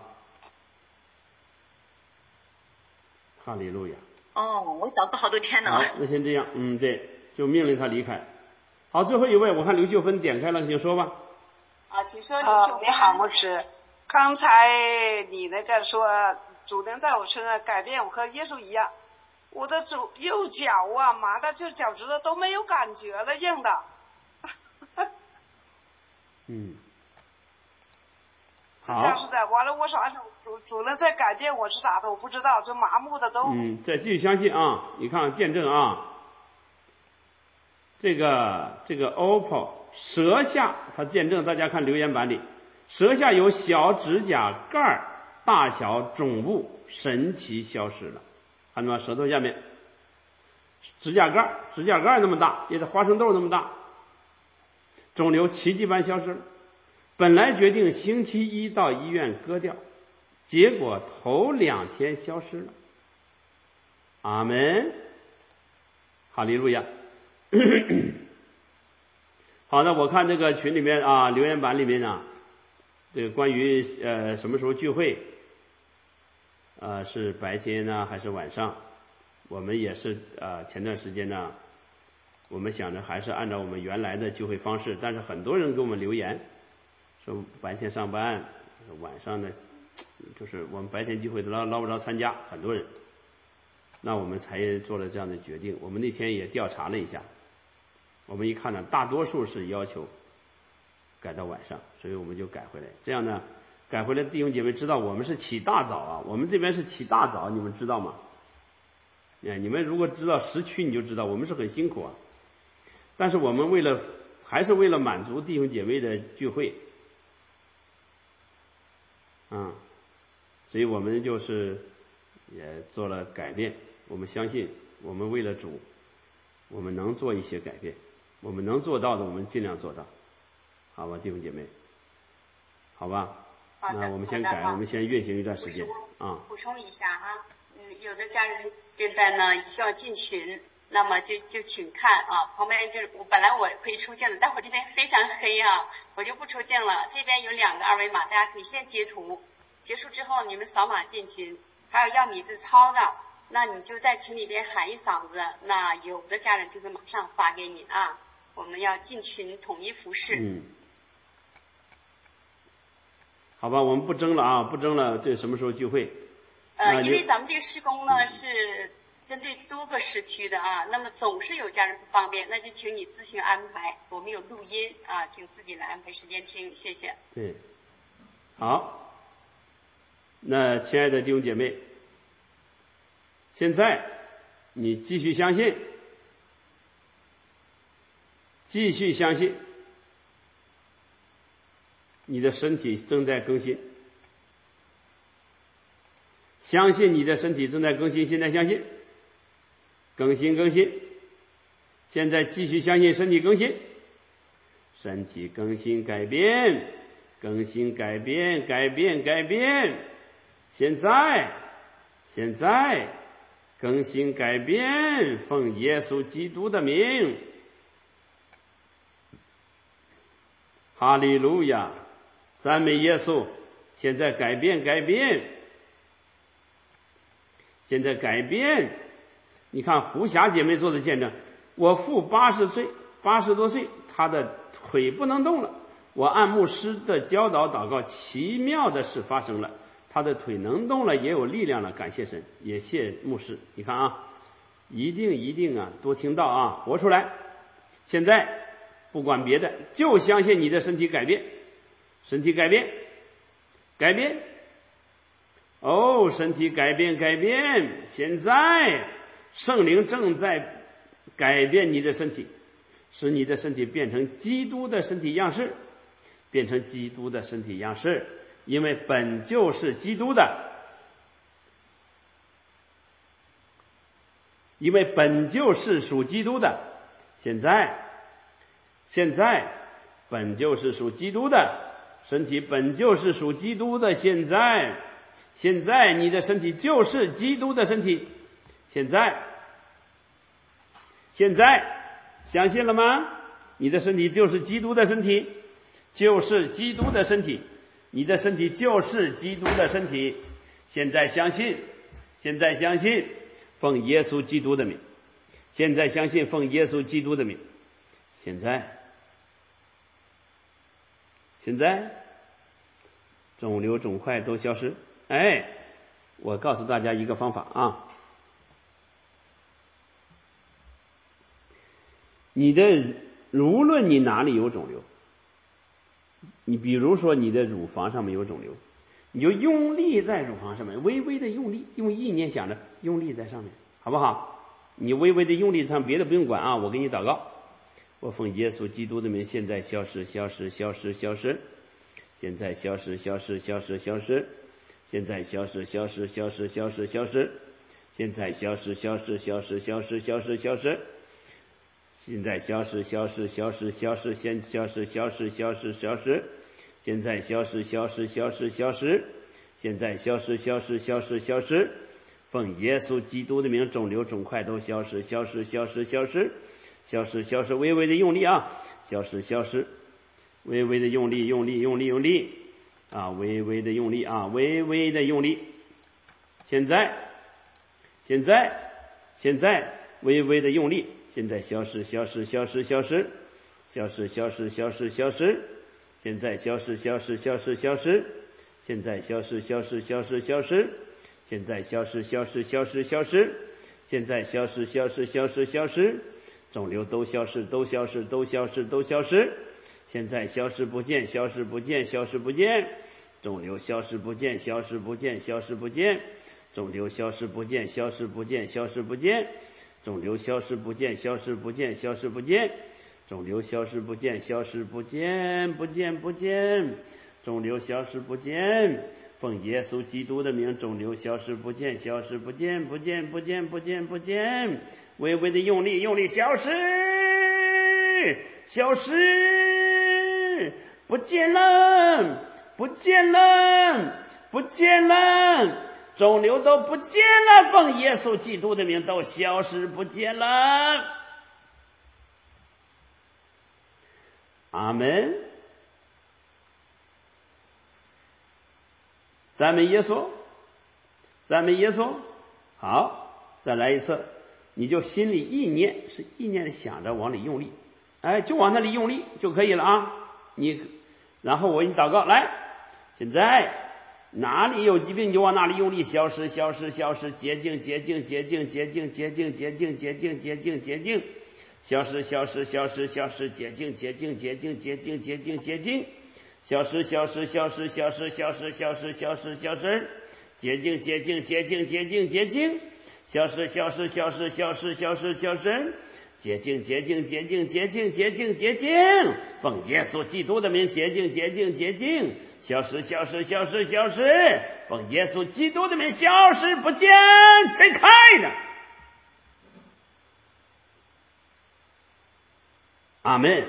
哈利路亚。 哦，我祷告好多天了。 好，那先这样，嗯，对，就命令他离开。好，最后一位，我看刘秀芬点开了，请说吧。 啊，请说，刘秀芬。 你好，牧师。刚才你那个说主能在我身上改变我和耶稣一样，我的左右脚啊麻的，就脚趾头都没有感觉了，硬的。 嗯， 是这样是的。完了，我啥时候主主能再改变我是咋的？我不知道，就麻木的都。 嗯，再继续相信啊！你看见证啊，这个这个 O P P O 舌下，它见证，大家看留言板里，舌下有小指甲盖大小肿物神奇消失了，看到吗？舌头下面指甲盖，指甲盖那么大，也得花生豆那么大。肿瘤奇迹般消失了，本来决定星期一到医院割掉，结果头两天消失了。阿门，哈利路亚。好的，我看这个群里面啊，留言板里面呢，这个关于呃什么时候聚会，呃是白天呢还是晚上？我们也是呃前段时间呢。我们想着还是按照我们原来的聚会方式，但是很多人给我们留言说白天上班，晚上呢就是我们白天聚会都捞捞不着参加，很多人，那我们才做了这样的决定。我们那天也调查了一下，我们一看呢，大多数是要求改到晚上，所以我们就改回来。这样呢，改回来的弟兄姐妹知道我们是起大早啊，我们这边是起大早，你们知道吗？ 哎，你们如果知道时区，你就知道我们是很辛苦啊。但是我们为了还是为了满足弟兄姐妹的聚会，啊，所以我们就是也做了改变。我们相信，我们为了主，我们能做一些改变，我们能做到的，我们尽量做到，好吧，弟兄姐妹，好吧？ 好的， 那我们先改，我们先运行一段时间啊。 补充一下啊，嗯，有的家人现在呢需要进群，那么就就请看啊，旁边就是我本来我可以出镜的，但我这边非常黑啊，我就不出镜了。这边有两个二维码，大家可以先截图，结束之后你们扫码进群。还有要米字抄的，那你就在群里边喊一嗓子，那有的家人就会马上发给你啊。我们要进群统一服饰。 嗯。好吧，我们不争了啊，不争了，这什么时候聚会？ 呃，因为咱们这个施工呢是针对多个时区的啊，那么总是有家人不方便，那就请你自行安排。我们有录音啊，请自己来安排时间听，谢谢。 对，好，那亲爱的弟兄姐妹，现在你继续相信，继续相信。你的身体正在更新，相信你的身体正在更新，现在相信，更新更新，现在继续相信身体更新，身体更新改变，更新改变改变改变，现在现在更新改变，奉耶稣基督的名，哈利路亚。赞美耶稣！现在改变，改变，现在改变。你看胡霞姐妹做的见证，我父八十岁，八十多岁，他的腿不能动了。我按牧师的教导祷告，奇妙的事发生了，他的腿能动了，也有力量了。感谢神，也谢牧师。你看啊，一定一定啊，多听到啊，活出来。现在不管别的，就相信你的身体改变。身体改变，改变，哦，身体改变，改变。现在圣灵正在改变你的身体，使你的身体变成基督的身体样式，变成基督的身体样式，因为本就是基督的，因为本就是属基督的。现在，现在本就是属基督的。身体本就是属基督的，现在，现在你的身体就是基督的身体，现在，现在相信了吗？你的身体就是基督的身体，就是基督的身体，你的身体就是基督的身体，现在相信，现在相信，奉耶稣基督的名，现在相信奉耶稣基督的名，现在。现在肿瘤肿块都消失。哎，我告诉大家一个方法啊，你的无论你哪里有肿瘤，你比如说你的乳房上面有肿瘤，你就用力在乳房上面微微的用力，用意念想着用力在上面，好不好？你微微的用力上，别的不用管啊，我给你祷告。我奉耶稣基督的名，现在消失，消失，消失，消失，现在消失，消失，消失，消失，现在消失，消失，消失，消失，消失，现在消失，消失，消失，消失，消失，消失，现在消失，消失，消失，消失，先消失，消失，消失，消失，现在消失，消失，消失，消失，现在消失，消失，消失，消失，奉耶稣基督的名，肿瘤肿块都消失，消失，消失，消失。消失，消失，微微的用力啊！消失，消失，微微的用力，用力，用力，用力啊！微微的用力啊！微微的用力。现在，现在，现在，微微的用力。现在消失，消失，消失，消失，消失，消失，消失，消失。现在消失，消失，消失，消失。现在消失，消失，消失，消失。现在消失，消失，消失，消失。现在消失，消失，消失，消失。肿瘤都消失，都消失，都消失，都消失。现在消失不见，消失不见，消失不见。肿瘤消失不见，消失不见，消失不见。 肿瘤消失不见，消失不见，消失不见，肿瘤消失不见，消失不见，消失不见，肿瘤消失不见，消失不见，不见不见，肿瘤消失不见，奉耶稣基督的名，肿瘤消失不见，消失不见，不见不见不见不见，微微的用力，用力，消失，消失，不见了，不见了，不见了，肿瘤都不见了，奉耶稣基督的名都消失不见了。阿门。赞美耶稣，赞美耶稣。好，再来一次，你就心里意念，是意念的想着往里用力，哎，就往那里用力就可以了啊。你，然后我给你祷告，来，现在哪里有疾病你就往哪里用力，消失，消失，消失，洁净，洁净，洁净，洁净，洁净，洁净，洁净，洁净，洁净，消失，消失，消失，消失，洁净，洁净，洁净，洁净，洁净，洁净。消失，消失，消失，消失，消失，消失，消失，消失，洁净，洁净，洁净，洁净，洁净，消失，消失，消失，消失，消失，消失，洁净，洁净，洁净，洁净，洁净，洁净，奉耶稣基督的名，洁净，洁净，洁净，消失，消失，消失，消失，奉耶稣基督的名，消失不见，睁开的。阿门。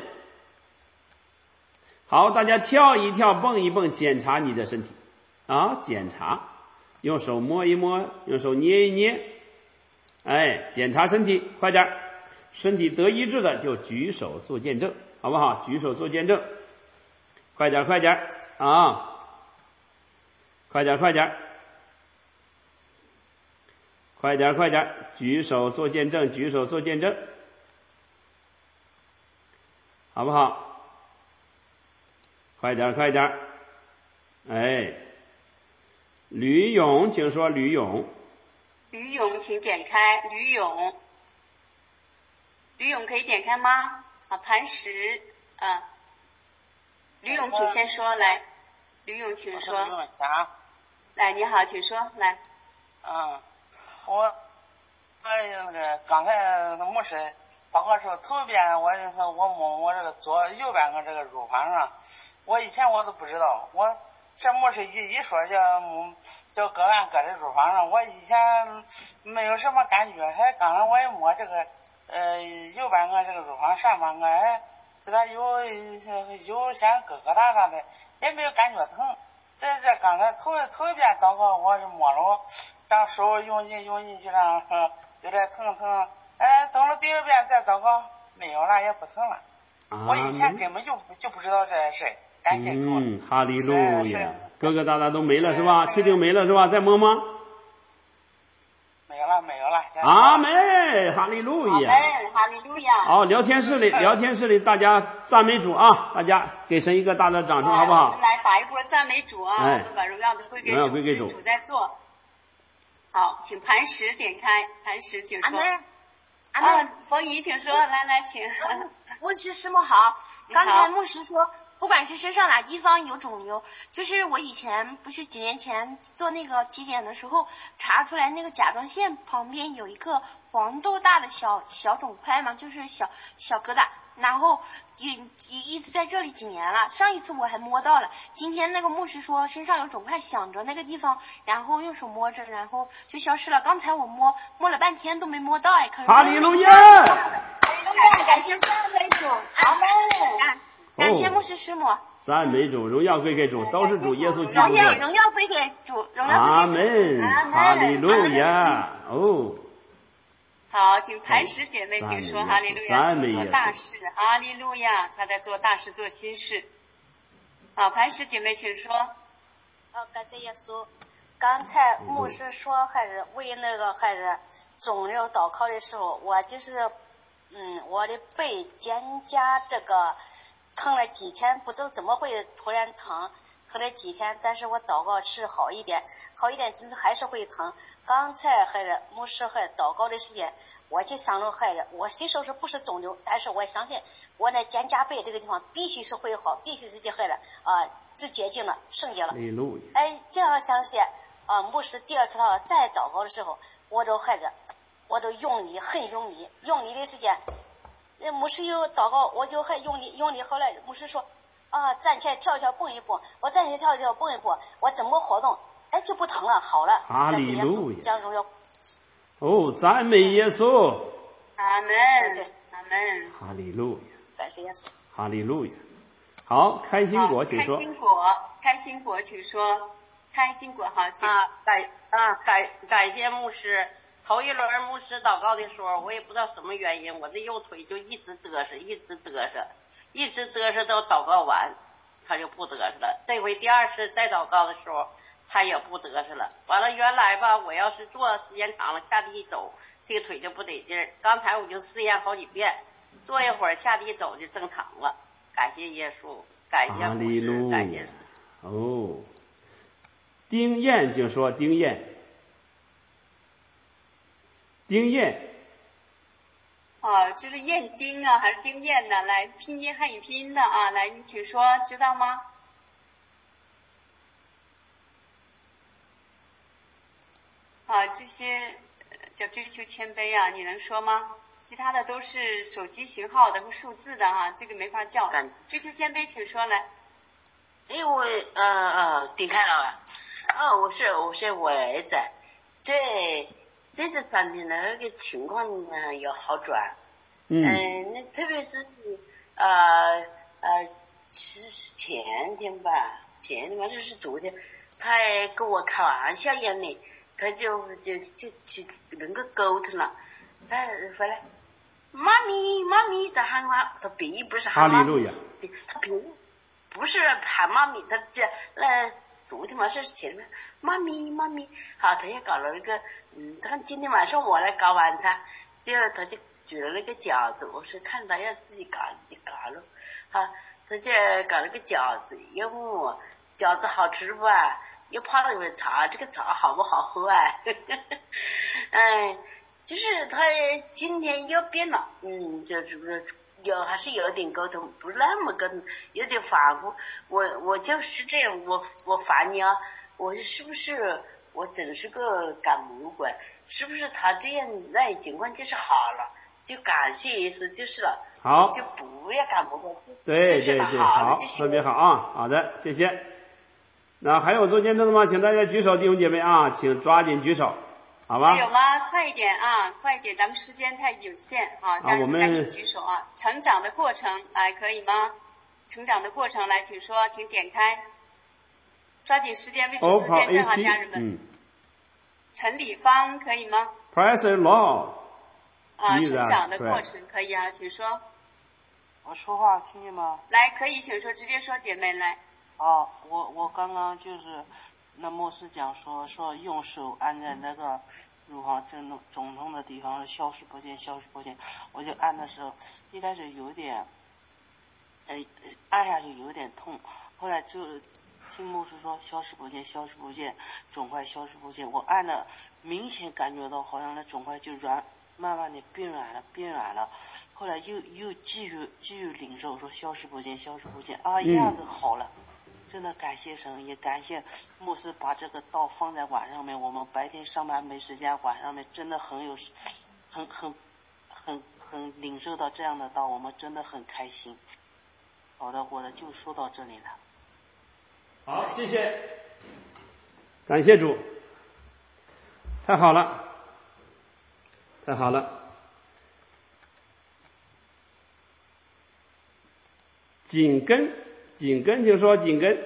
好，大家跳一跳，蹦一蹦，检查你的身体啊！检查，用手摸一摸，用手捏一捏，哎，检查身体，快点！身体得医治的就举手做见证，好不好？举手做见证，快点，快点啊！快点，快点，快点，快点！举手做见证，举手做见证，好不好？快点，快点！哎，吕勇，请说，吕勇。 吕勇，请点开。吕勇，吕勇可以点开吗？啊，磐石，啊，吕勇，请先说，来，吕勇，请说。 吕永霞。 来，你好，请说，来。 嗯，我，哎呀，那个刚才那牧师祷告时候，头一遍我就是我摸我这个左右边个这个乳房上。我以前我都不知道，我这牧师一一说叫叫各按各的乳房上，我以前没有什么感觉，还刚才我一摸这个呃右半个这个乳房上半个，哎，给它有有像疙疙瘩瘩的，也没有感觉疼。这这刚才头头一遍祷告，我是摸了，让手用进用进去让有点疼疼，哎，等了第二遍再祷告，没有了，也不疼了。 啊、 我以前根本就就不知道这事。感谢主。 嗯，哈利路亚，疙疙瘩瘩都没了是吧？确定没了是吧？再摸摸。 没有了，没有了。 阿门，哈利路亚。 阿门，哈利路亚。 好，聊天室里，聊天室里大家赞美主啊！大家给神一个大的掌声，好不好？ 我们来打一波赞美主啊！ 哎、 我们把荣耀都归给主， 荣耀归给主。 主在做。好，请磐石点开，磐石请说。 阿门。 啊，冯姨，请说，来来，请。 牧师师母好，刚才牧师说，不管是身上哪地方有肿瘤，就是我以前不是几年前做那个体检的时候，查出来那个甲状腺旁边有一个黄豆大的小小肿块嘛，就是小小疙瘩，然后一一一直在这里几年了。上一次我还摸到了，今天那个牧师说身上有肿块，想着那个地方，然后用手摸着，然后就消失了。刚才我摸摸了半天都没摸到，哎，可是哈利路亚！ 感谢赞美主，阿门。感谢牧师师母。 赞美主，荣耀归给主，都是主耶稣基督。 荣耀荣耀归给主，荣耀阿归给主。 门，哈利路亚。哦。 好，请磐石姐妹请说哈利路亚，主做大事，哈利路亚，他在做大事，做新事。好，磐石姐妹请说。 哦，感谢耶稣。刚才牧师说孩子为那个孩子肿瘤祷告的时候，我就是嗯，我的背肩胛这个疼了几天，不知道怎么会突然疼，疼了几天，但是我祷告是好一点，好一点，只是还是会疼。刚才孩子牧师还祷告的时间，我去想着孩子，我虽说是不是肿瘤，但是我相信我那肩胛背这个地方必须是会好，必须是这孩子啊，这洁净了，圣洁了。哎，这样想些， 啊，牧师第二次祷告再祷告的时候，我都还着，我都用力，很用力，用力的时间，那牧师又祷告，我就还用力用力。后来牧师说啊，站起来跳一跳，蹦一蹦，我站起来跳一跳，蹦一蹦，我怎么活动，哎，就不疼了，好了。 哈利路亚！ 将荣耀。 哦，赞美耶稣！ 阿门，阿门。 哈利路亚！ 感谢耶稣。 哈利路亚！好，开心果，请说。 开心果，开心果，请说。开心果，好，请。 啊，感啊感感谢牧师。头一轮牧师祷告的时候，我也不知道什么原因，我这右腿就一直嘚瑟，一直嘚瑟，一直嘚瑟到祷告完，他就不嘚瑟了。这回第二次再祷告的时候，他也不嘚瑟了。完了，原来吧，我要是坐时间长了，下地一走，这个腿就不得劲儿。刚才我就试验好几遍，坐一会儿下地走就正常了。感谢耶稣，感谢牧师，感谢。 哦，丁燕就说丁燕。丁燕， 哦，就是燕丁啊，还是丁燕呢？来，拼音汉语拼音的啊，来，你请说，知道吗？啊，这些叫追求谦卑啊，你能说吗？其他的都是手机型号的和数字的哈、啊，这个没法叫。追求谦卑，请说来。 哎，我呃呃，顶开了吧？哦，我是我是我儿子，对。这是三天的那个情况呢有好转，嗯，呃、那特别是呃呃，其实是前天吧，前天吧，这是昨天，他还跟我开玩笑一样的，他就就就就能够沟通了，他回来，妈咪妈咪的喊话，他并不是喊妈咪，他并不是喊妈咪，他这那。昨天晚上是前面，妈咪妈咪，好，他也搞了一个，嗯，他今天晚上我来搞晚餐，结果他就煮了那个饺子，我说看他要自己搞就搞了，好，他就搞了个饺子，又问我饺子好吃不啊？又泡了一杯茶，这个茶好不好喝啊？哎，就是他今天又变了，嗯，就是不是。有还是有点沟通，不是那么沟通，有点反复。我我就是这样，我我烦你啊！我是不是我真是个感魔鬼？是不是他这样那情况就是好了，就感谢意思就是了。 好， 就不要感魔鬼。 对对对，好，特别好啊！好的，谢谢。那还有做见证的吗？请大家举手，弟兄姐妹啊，请抓紧举手。好吧， 还有吗？快一点啊，快一点，咱们时间太有限啊，家人们赶紧举手啊！成长的过程，来，可以吗？成长的过程，来，请说，请点开，抓紧时间为主做见证啊，家人们。 嗯。 陈礼芳可以吗 ？Praise the Lord。 啊，成长的过程可以啊，请说。 我说话听见吗？ 来，可以，请说，直接说，姐妹来。 啊，我我刚刚就是。那牧师讲说说用手按在那个乳房正中肿痛的地方消失不见消失不见，我就按的时候一开始有点呃按下去有点痛，后来就听牧师说消失不见消失不见肿块消失不见，我按了明显感觉到好像那肿块就软慢慢的变软了变软了，后来又又继续继续领受说消失不见消失不见啊一下子好了。真的感谢神，也感谢牧师把这个道放在晚上面。我们白天上班没时间，晚上面真的很有，很很很很领受到这样的道，我们真的很开心。好的，我的就说到这里了。 好，谢谢，感谢主，太好了，太好了。紧跟。紧跟就说紧跟。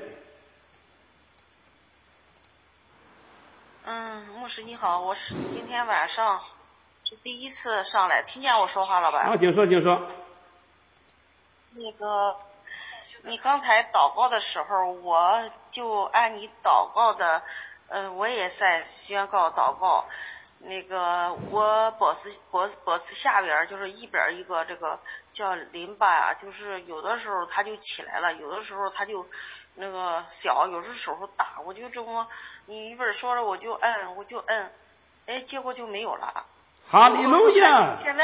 嗯，牧师你好，我是今天晚上是第一次上来，听见我说话了吧？ 啊，请说，请说。 那个，你刚才祷告的时候，我就按你祷告的，嗯、呃，我也在宣告祷告。那个我脖子脖子脖子下边就是一边一个这个叫淋巴呀、啊，就是有的时候它就起来了，有的时候它就那个小，有的时候大，我就这么你一边说着我就摁我就摁，哎，结果就没有了。 哈利路亚！ 现在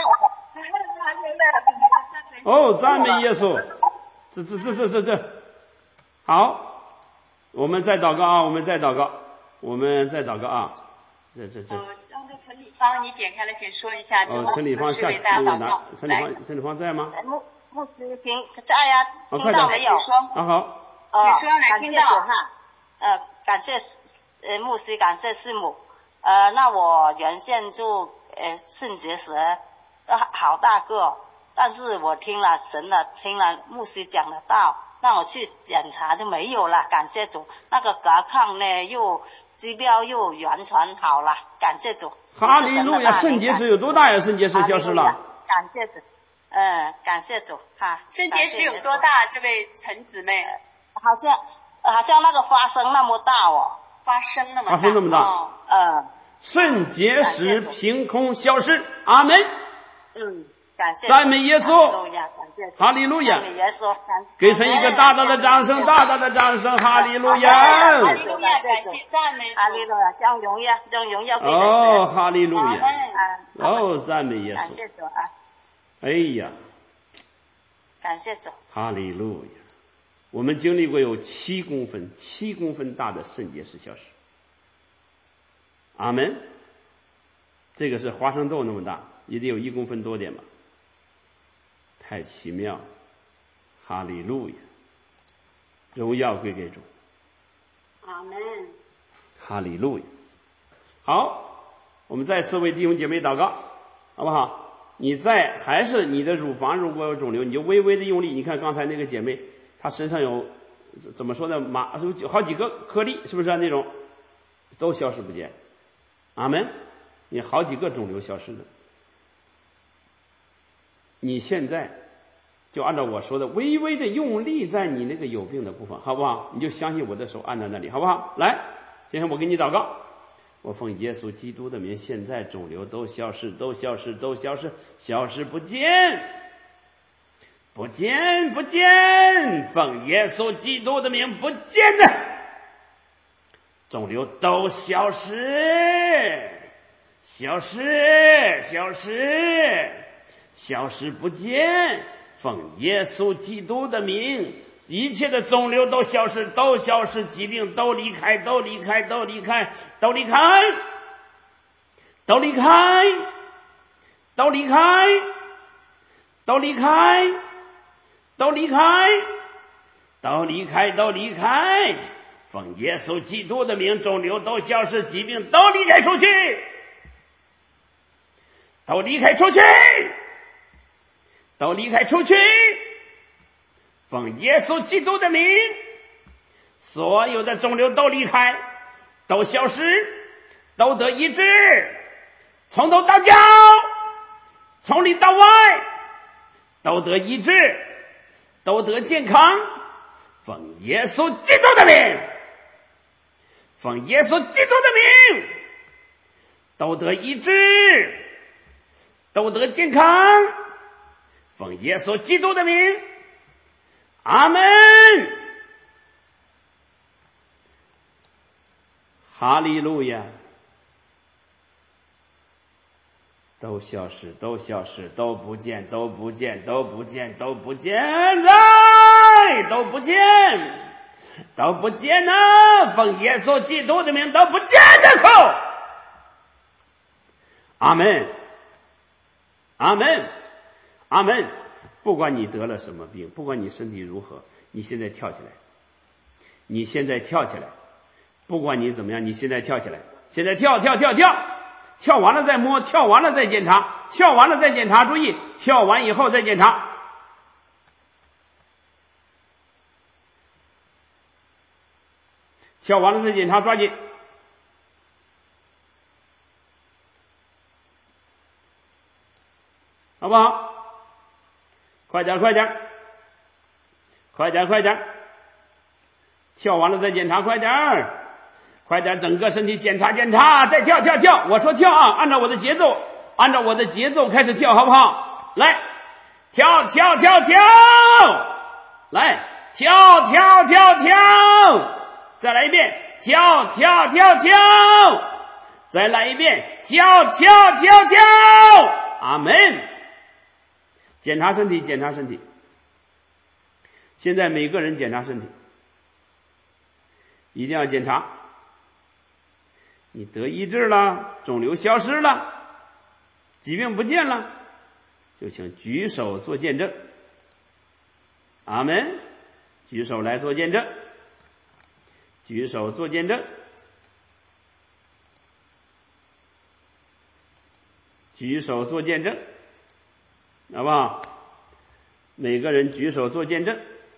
哦，赞美耶稣！这这这这这这好，我们再祷告啊，我们再祷告。 我们再祷告啊。这这这。 呃，让这陈立芳你点开了，请说一下。 哦，陈立芳下为大家祷告。 陈立芳，陈立芳在吗？ 牧牧师听在呀， 哦、 听到没有？ 啊好。 请说，来听到。 哈，呃，感谢呃牧师，感谢师母。呃，那我原先就呃肾结石，呃好大个，但是我听了神的，听了牧师讲的道，让我去检查就没有了，感谢主。那个甲亢呢，又指标又完全好了，感谢主。 哈利路亚！肾结石有多大呀？肾结石消失了。 感谢主，嗯，感谢主哈。 肾结石有多大？这位陈姊妹， 好像好像那个花生那么大哦。 花生那么大。 花生那么大。 哦、嗯。 肾结石凭空消失，阿门。 嗯，感谢。 赞美耶稣。 哈利路亚。赞美耶稣。 给神一个大大的掌声，大大的掌声，哈利路亚。 哈利路亚，感谢赞美。 哈利路亚，将荣耀，将荣耀给神。 哦，哈利路亚。哦，赞美耶稣。 感谢主啊。 哎呀。 感谢主。 哈利路亚。我们经历过有七公分、七公分大的肾结石消失。阿门。这个是花生豆那么大，也得有一公分多点吧。太奇妙，哈利路亚，荣耀归给主。 阿门。 哈利路亚。好，我们再次为弟兄姐妹祷告，好不好？你在还是你的乳房如果有肿瘤，你就微微的用力。你看刚才那个姐妹，她身上有怎么说呢？马有好几个颗粒，是不是那种都消失不见？阿门。你好几个肿瘤消失了，你现在就按照我说的微微的用力在你那个有病的部分，好不好？你就相信我的手按在那里，好不好？来，今天我给你祷告，我奉耶稣基督的名，现在肿瘤都消失，都消失，都消失，消失不见，不见，不见，奉耶稣基督的名，不见的肿瘤都消失。消失，消失，消失不见，奉耶稣基督的名，一切的肿瘤都消失，都消失，疾病都离开，都离开，都离开，都离开，都离开，都离开，都离开，都离开，都离开，都离开，奉耶稣基督的名，肿瘤都消失，疾病都离开出去。都离开出去，都离开出去，奉耶稣基督的名，所有的肿瘤都离开，都消失，都得医治，从头到脚，从里到外，都得医治，都得健康，奉耶稣基督的名，奉耶稣基督的名，都得医治，都得健康，奉耶稣基督的名，阿门。哈利路亚。都消失，都消失，都不见，都不见，都不见，都不见，来，都不见，都不见啊！奉耶稣基督的名，都不见的口。阿门。阿门，阿门。不管你得了什么病，不管你身体如何，你现在跳起来，你现在跳起来，不管你怎么样，你现在跳起来，现在跳跳跳跳，跳完了再摸，跳完了再检查，跳完了再检查，注意，跳完以后再检查。跳完了再检查，抓紧。好不好？快点快点快点快点跳完了再检查，快点快点整个身体检查检查，再跳跳跳，我说跳啊，按照我的节奏，按照我的节奏开始跳，好不好？来，跳跳跳跳，来，跳跳跳跳，再来一遍，跳跳跳跳，再来一遍，跳跳跳跳，阿门。检查身体，检查身体。现在每个人检查身体，一定要检查。 你得医治了，肿瘤消失了，疾病不见了，就请举手做见证。阿门。举手来做见证，举手做见证，举手做见证，好不好？每个人举手做见证，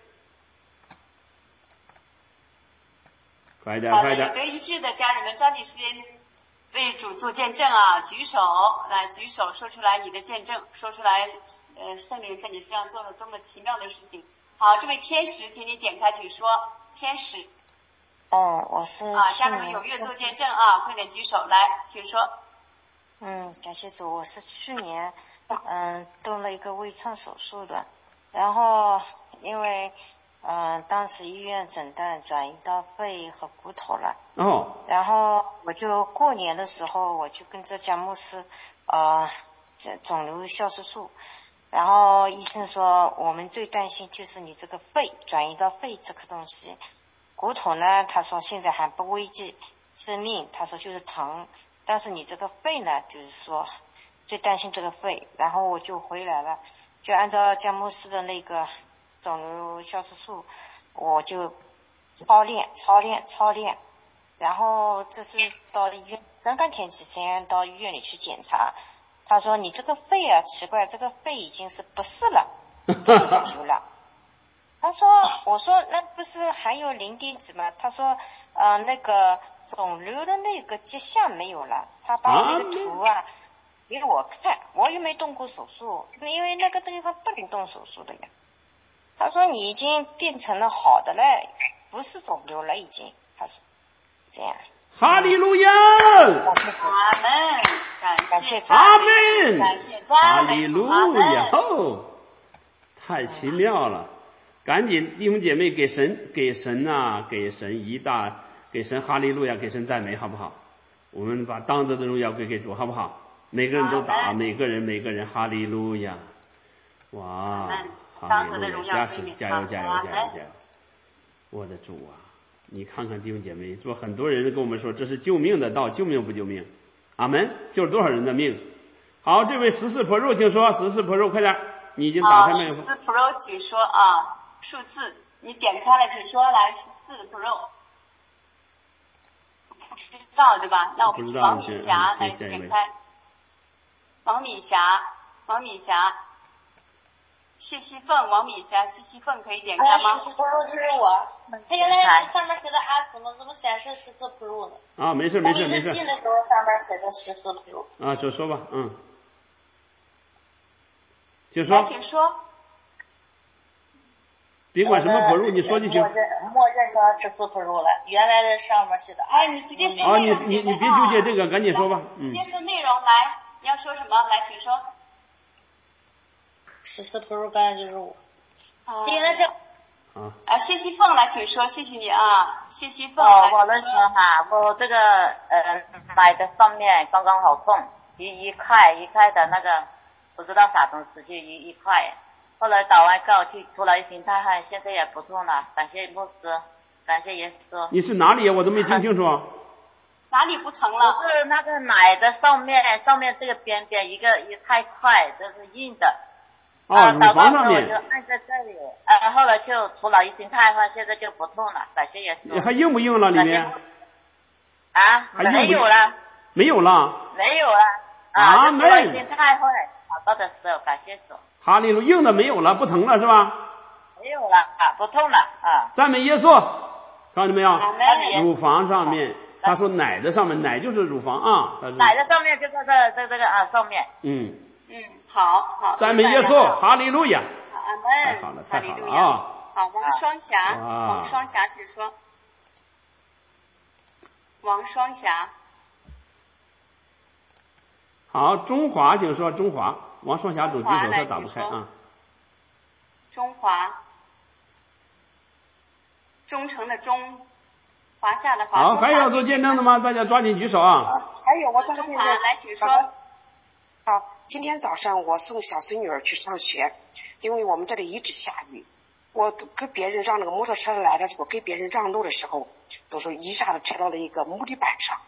快点，快点！ 好的，有得医治的家人们，抓紧时间为主做见证啊！举手来，举手说出来你的见证，说出来，呃，圣灵在你身上做了多么奇妙的事情。好，这位天使，请你点开，请说，天使。 哦，我是啊，家人们踊跃做见证啊，快点举手来，请说。 嗯，感谢主，我是去年嗯动了一个微创手术的，然后因为嗯当时医院诊断转移到肺和骨头了。 哦。 然后我就过年的时候，我就跟着姜牧师呃这肿瘤消失术。然后医生说，我们最担心就是你这个肺转移到肺这颗东西，骨头呢，他说现在还不危及生命，他说就是疼，但是你这个肺呢，就是说最担心这个肺。然后我就回来了，就按照姜牧师的那个肿瘤消失术，我就操练操练操练，然后这是到医院，刚刚前几天到医院里去检查。他说你这个肺啊，奇怪，这个肺已经是不是了，不是肿瘤了。他说，我说那不是还有零点几吗？他说，呃，那个肿瘤的那个迹象没有了。他把那个图啊给我看，我又没动过手术，因为那个地方不能动手术的呀。他说你已经变成了好的了，不是肿瘤了已经。他说这样。 哈利路亚！ 阿门，感谢阿门， 感谢赞美， 哈利路亚！哦，太奇妙了！赶紧弟兄姐妹给神给神呐、啊，给神一大，给神哈利路亚，给神赞美，好不好？我们把当得的荣耀归给主，好不好？每个人都打，每个人每个人哈利路亚！哇，哈利路亚！加油加油加油加油加油！我的主啊！你看看弟兄姐妹，说很多人跟我们说这是救命的道，救命不救命？阿门，救了多少人的命？好，这位十四 Pro 请说，十四 Pro 快点，你已经打开麦克风。 十四 Pro 请说啊，数字你点开了，请说来十四 Pro。不知道对吧？那我们请王米霞来点开。王米霞，王米霞。谢希凤，王米霞，谢希凤可以点开吗？ 十四 Pro 就是我，它原来上面写的 A 怎么怎么显示十四 Pro 呢？ 啊，没事没事没事。 进的时候上面写的十四 Pro。 啊，说说吧，嗯。请说。 请说。 别管什么 Pro， 你说就行。 默认默认成十四 Pro 了，原来的上面写的。 哎，你直接说。 啊，你你你别纠结这个，赶紧说吧。 直接说内容来，你要说什么？来，请说。 十四 Pro 刚才就是我。 现在叫。 啊。 啊，谢希凤来，请说，谢谢你啊，谢希凤来。哦，我的说哈，我这个呃买的上面刚刚好痛，一一块一块的那个不知道啥东西，就一一块。后来打完膏去出来一心太汗，现在也不痛了，感谢牧师，感谢耶稣。 你是哪里？我都没听清楚。 哪里不疼了？ 就是那个奶的上面，上面这个边边一个一块块，这是硬的。 啊，乳房上面。 我就按在这里，呃，后来就除了一心太汗，现在就不痛了，感谢耶稣。 还硬不硬了里面？ 啊，没有了。 没有了。 没有了。 啊， 没有。一心太汗，找到的时候，感谢主。 哈利路硬的没有了，不疼了是吧？ 没有了啊，不痛了啊。 赞美耶稣，看到没有？乳房上面，他说奶的上面，奶就是乳房啊。 奶的上面就在这这这个啊上面。 嗯。 嗯，好好。 赞美耶稣，哈利路亚。 阿门。 太好了，太好了啊！ 好，王双霞，王双霞，请说。王双霞。 好，中华，请说中华。王双霞总举手，他打不开啊。 中华，忠诚的忠，华夏的华。 好，还有做见证的吗？大家抓紧举手啊！ 还有我做个见证。 来，请说。 好，今天早上我送小孙女儿去上学，因为我们这里一直下雨，我跟别人让那个摩托车来的时候，给别人让路的时候，都是一下子踩到了一个木地板上，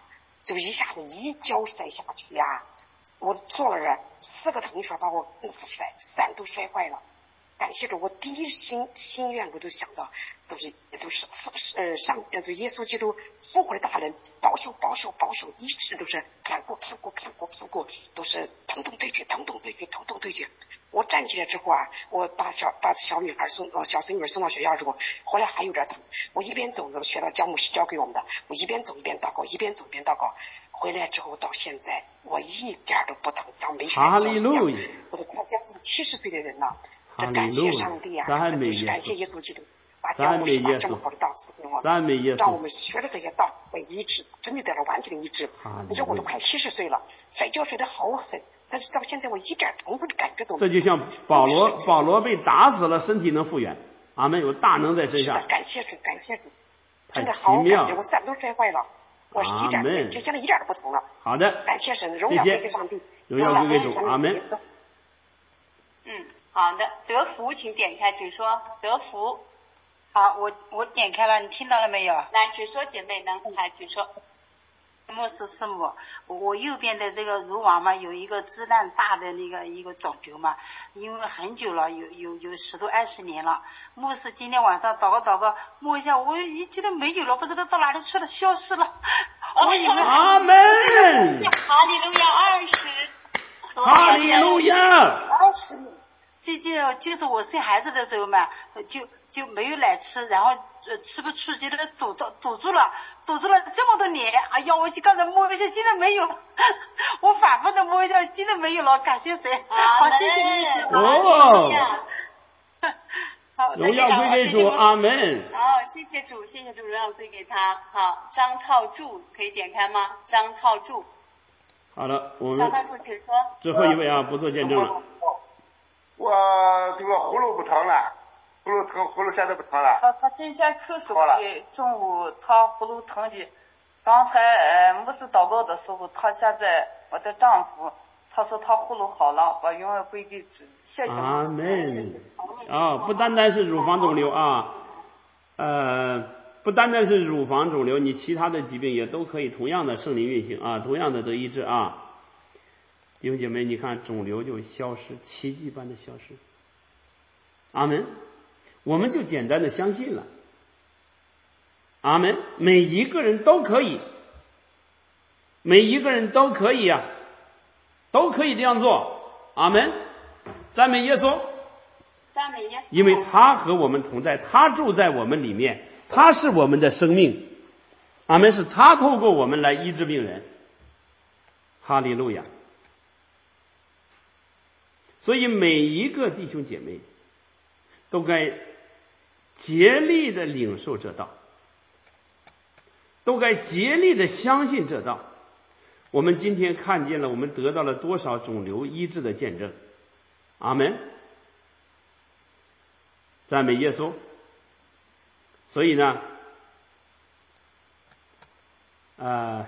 就一下子一跤摔下去呀、啊！我坐了人，四个同学把我拿起来，伞都摔坏了。感谢主，我第一心心愿我都想到，都是都是呃上呃对耶稣基督复活的大人，保守保守保守，一直都是看过看过看过看过，都是统统对决，统统对决，统统对决。我站起来之后啊，我把小把小女孩送呃小孙女送到学校之后，后来还有点疼。我一边走，学到教牧师教给我们的，我一边走一边祷告，一边走一边祷告。回来之后到现在，我一点都不疼，像没摔跤一样。我都快将近七十岁的人了。这感谢上帝啊！就是感谢耶稣基督，把教牧师把这么好的道赐给我们，让我们学了这些道，被医治，真的得了完全的医治。你说我都快七十岁了，摔跤摔得好狠，但是到现在我一点疼痛的感觉都没有。 这就像保罗，保罗被打死了，身体能复原。阿们，有大能在身上。 是的，感谢主，感谢主，真的好感觉。我伞都摔坏了，我是一点就现在一点都不疼了。 好的， 感谢神，荣耀归给上帝， 荣耀归给主。阿们。 嗯。好的，德福，请点开，请说。德福， 好，我我点开了，你听到了没有？ 来，请说，姐妹能来，请说。 牧师师母，我右边的这个乳房嘛，有一个质量大的那个一个肿瘤嘛，因为很久了，有有有十多二十年了。牧师今天晚上祷告祷告，摸一下，我一觉得没有了，不知道到哪里去了，消失了。我以为阿门。 哈利路亚二十。 哈利路亚二十年。就就就是我生孩子的时候嘛，就就没有奶吃，然后呃吃不出，觉得堵到堵住了，堵住了这么多年，哎呀，我就刚才摸一下，竟然没有了，我反复的摸一下，竟然没有了，感谢谁？好，谢谢牧师。 哦，荣耀归给主，阿门。 好，谢谢主，谢谢主，荣耀归给他。好，张套柱可以点开吗？张套柱。 好了，我们张套柱，请说。 最后一位啊，不做见证了。 我这个葫芦不疼了，葫芦疼，葫芦现在不疼了。 他他今天咳嗽的，中午他葫芦疼的。刚才呃牧师祷告的时候，他现在我的丈夫他说他葫芦好了，把永远归给主，谢谢。 阿门。啊，不单单是乳房肿瘤啊，呃，不单单是乳房肿瘤，你其他的疾病也都可以同样的圣灵运行啊，同样的得医治啊。弟兄姐妹，你看肿瘤就消失，奇迹般的消失。阿门。我们就简单的相信了。阿门。每一个人都可以，每一个人都可以啊，都可以这样做。阿门。赞美耶稣。 赞美耶稣。 因为他和我们同在，他住在我们里面，他是我们的生命。阿门。是他透过我们来医治病人。哈利路亚。所以每一个弟兄姐妹都该竭力的领受这道，都该竭力的相信这道。我们今天看见了，我们得到了多少肿瘤医治的见证。阿门。赞美耶稣。所以呢，呃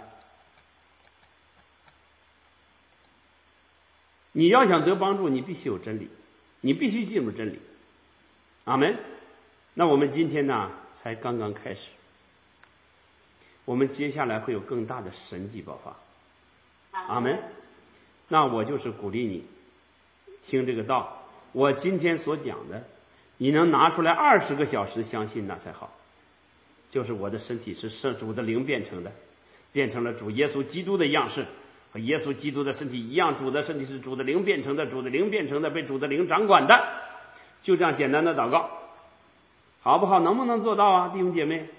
你要想得帮助，你必须有真理，你必须进入真理。阿门。那我们今天呢，才刚刚开始，我们接下来会有更大的神迹爆发。阿门。那我就是鼓励你听这个道，我今天所讲的，你能拿出来二十个小时相信那才好。就是我的身体是圣主的灵变成的，变成了主耶稣基督的样式。和耶稣基督的身体一样，主的身体是主的灵变成的，主的灵变成的，被主的灵掌管的。就这样简单的祷告，好不好？能不能做到啊，弟兄姐妹？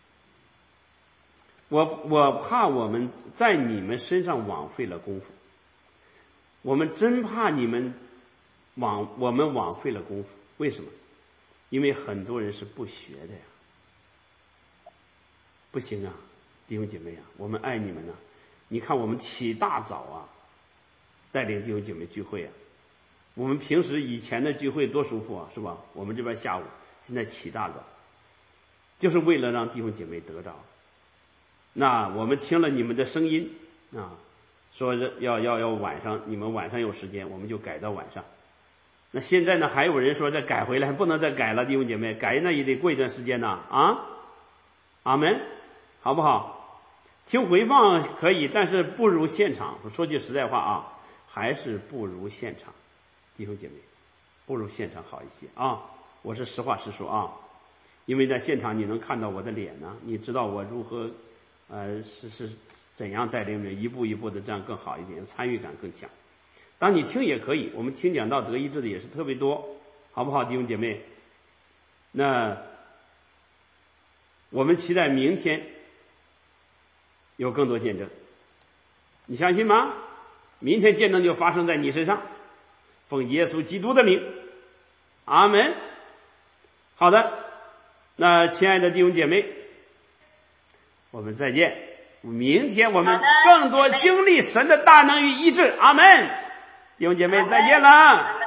我我怕我们在你们身上枉费了功夫，我们真怕你们枉我们枉费了功夫。为什么？因为很多人是不学的呀。不行啊，弟兄姐妹啊，我们爱你们呢、啊。你看我们起大早啊，带领弟兄姐妹聚会啊。我们平时以前的聚会多舒服啊，是吧？我们这边下午，现在起大早，就是为了让弟兄姐妹得着。那我们听了你们的声音啊，说要要要晚上，你们晚上有时间，我们就改到晚上。那现在呢，还有人说再改回来，不能再改了，弟兄姐妹，改那也得过一段时间呢啊。阿门，好不好？ 听回放可以，但是不如现场。说句实在话啊，还是不如现场，弟兄姐妹，不如现场好一些啊！我是实话实说啊，因为在现场你能看到我的脸呢，你知道我如何呃是是怎样带领人一步一步的，这样更好一点，参与感更强。当你听也可以，我们听讲到得医治的也是特别多，好不好，弟兄姐妹？那我们期待明天有更多见证，你相信吗？明天见证就发生在你身上，奉耶稣基督的名，阿门。好的，那亲爱的弟兄姐妹，我们再见。明天我们更多经历神的大能与医治，阿门。弟兄姐妹再见了。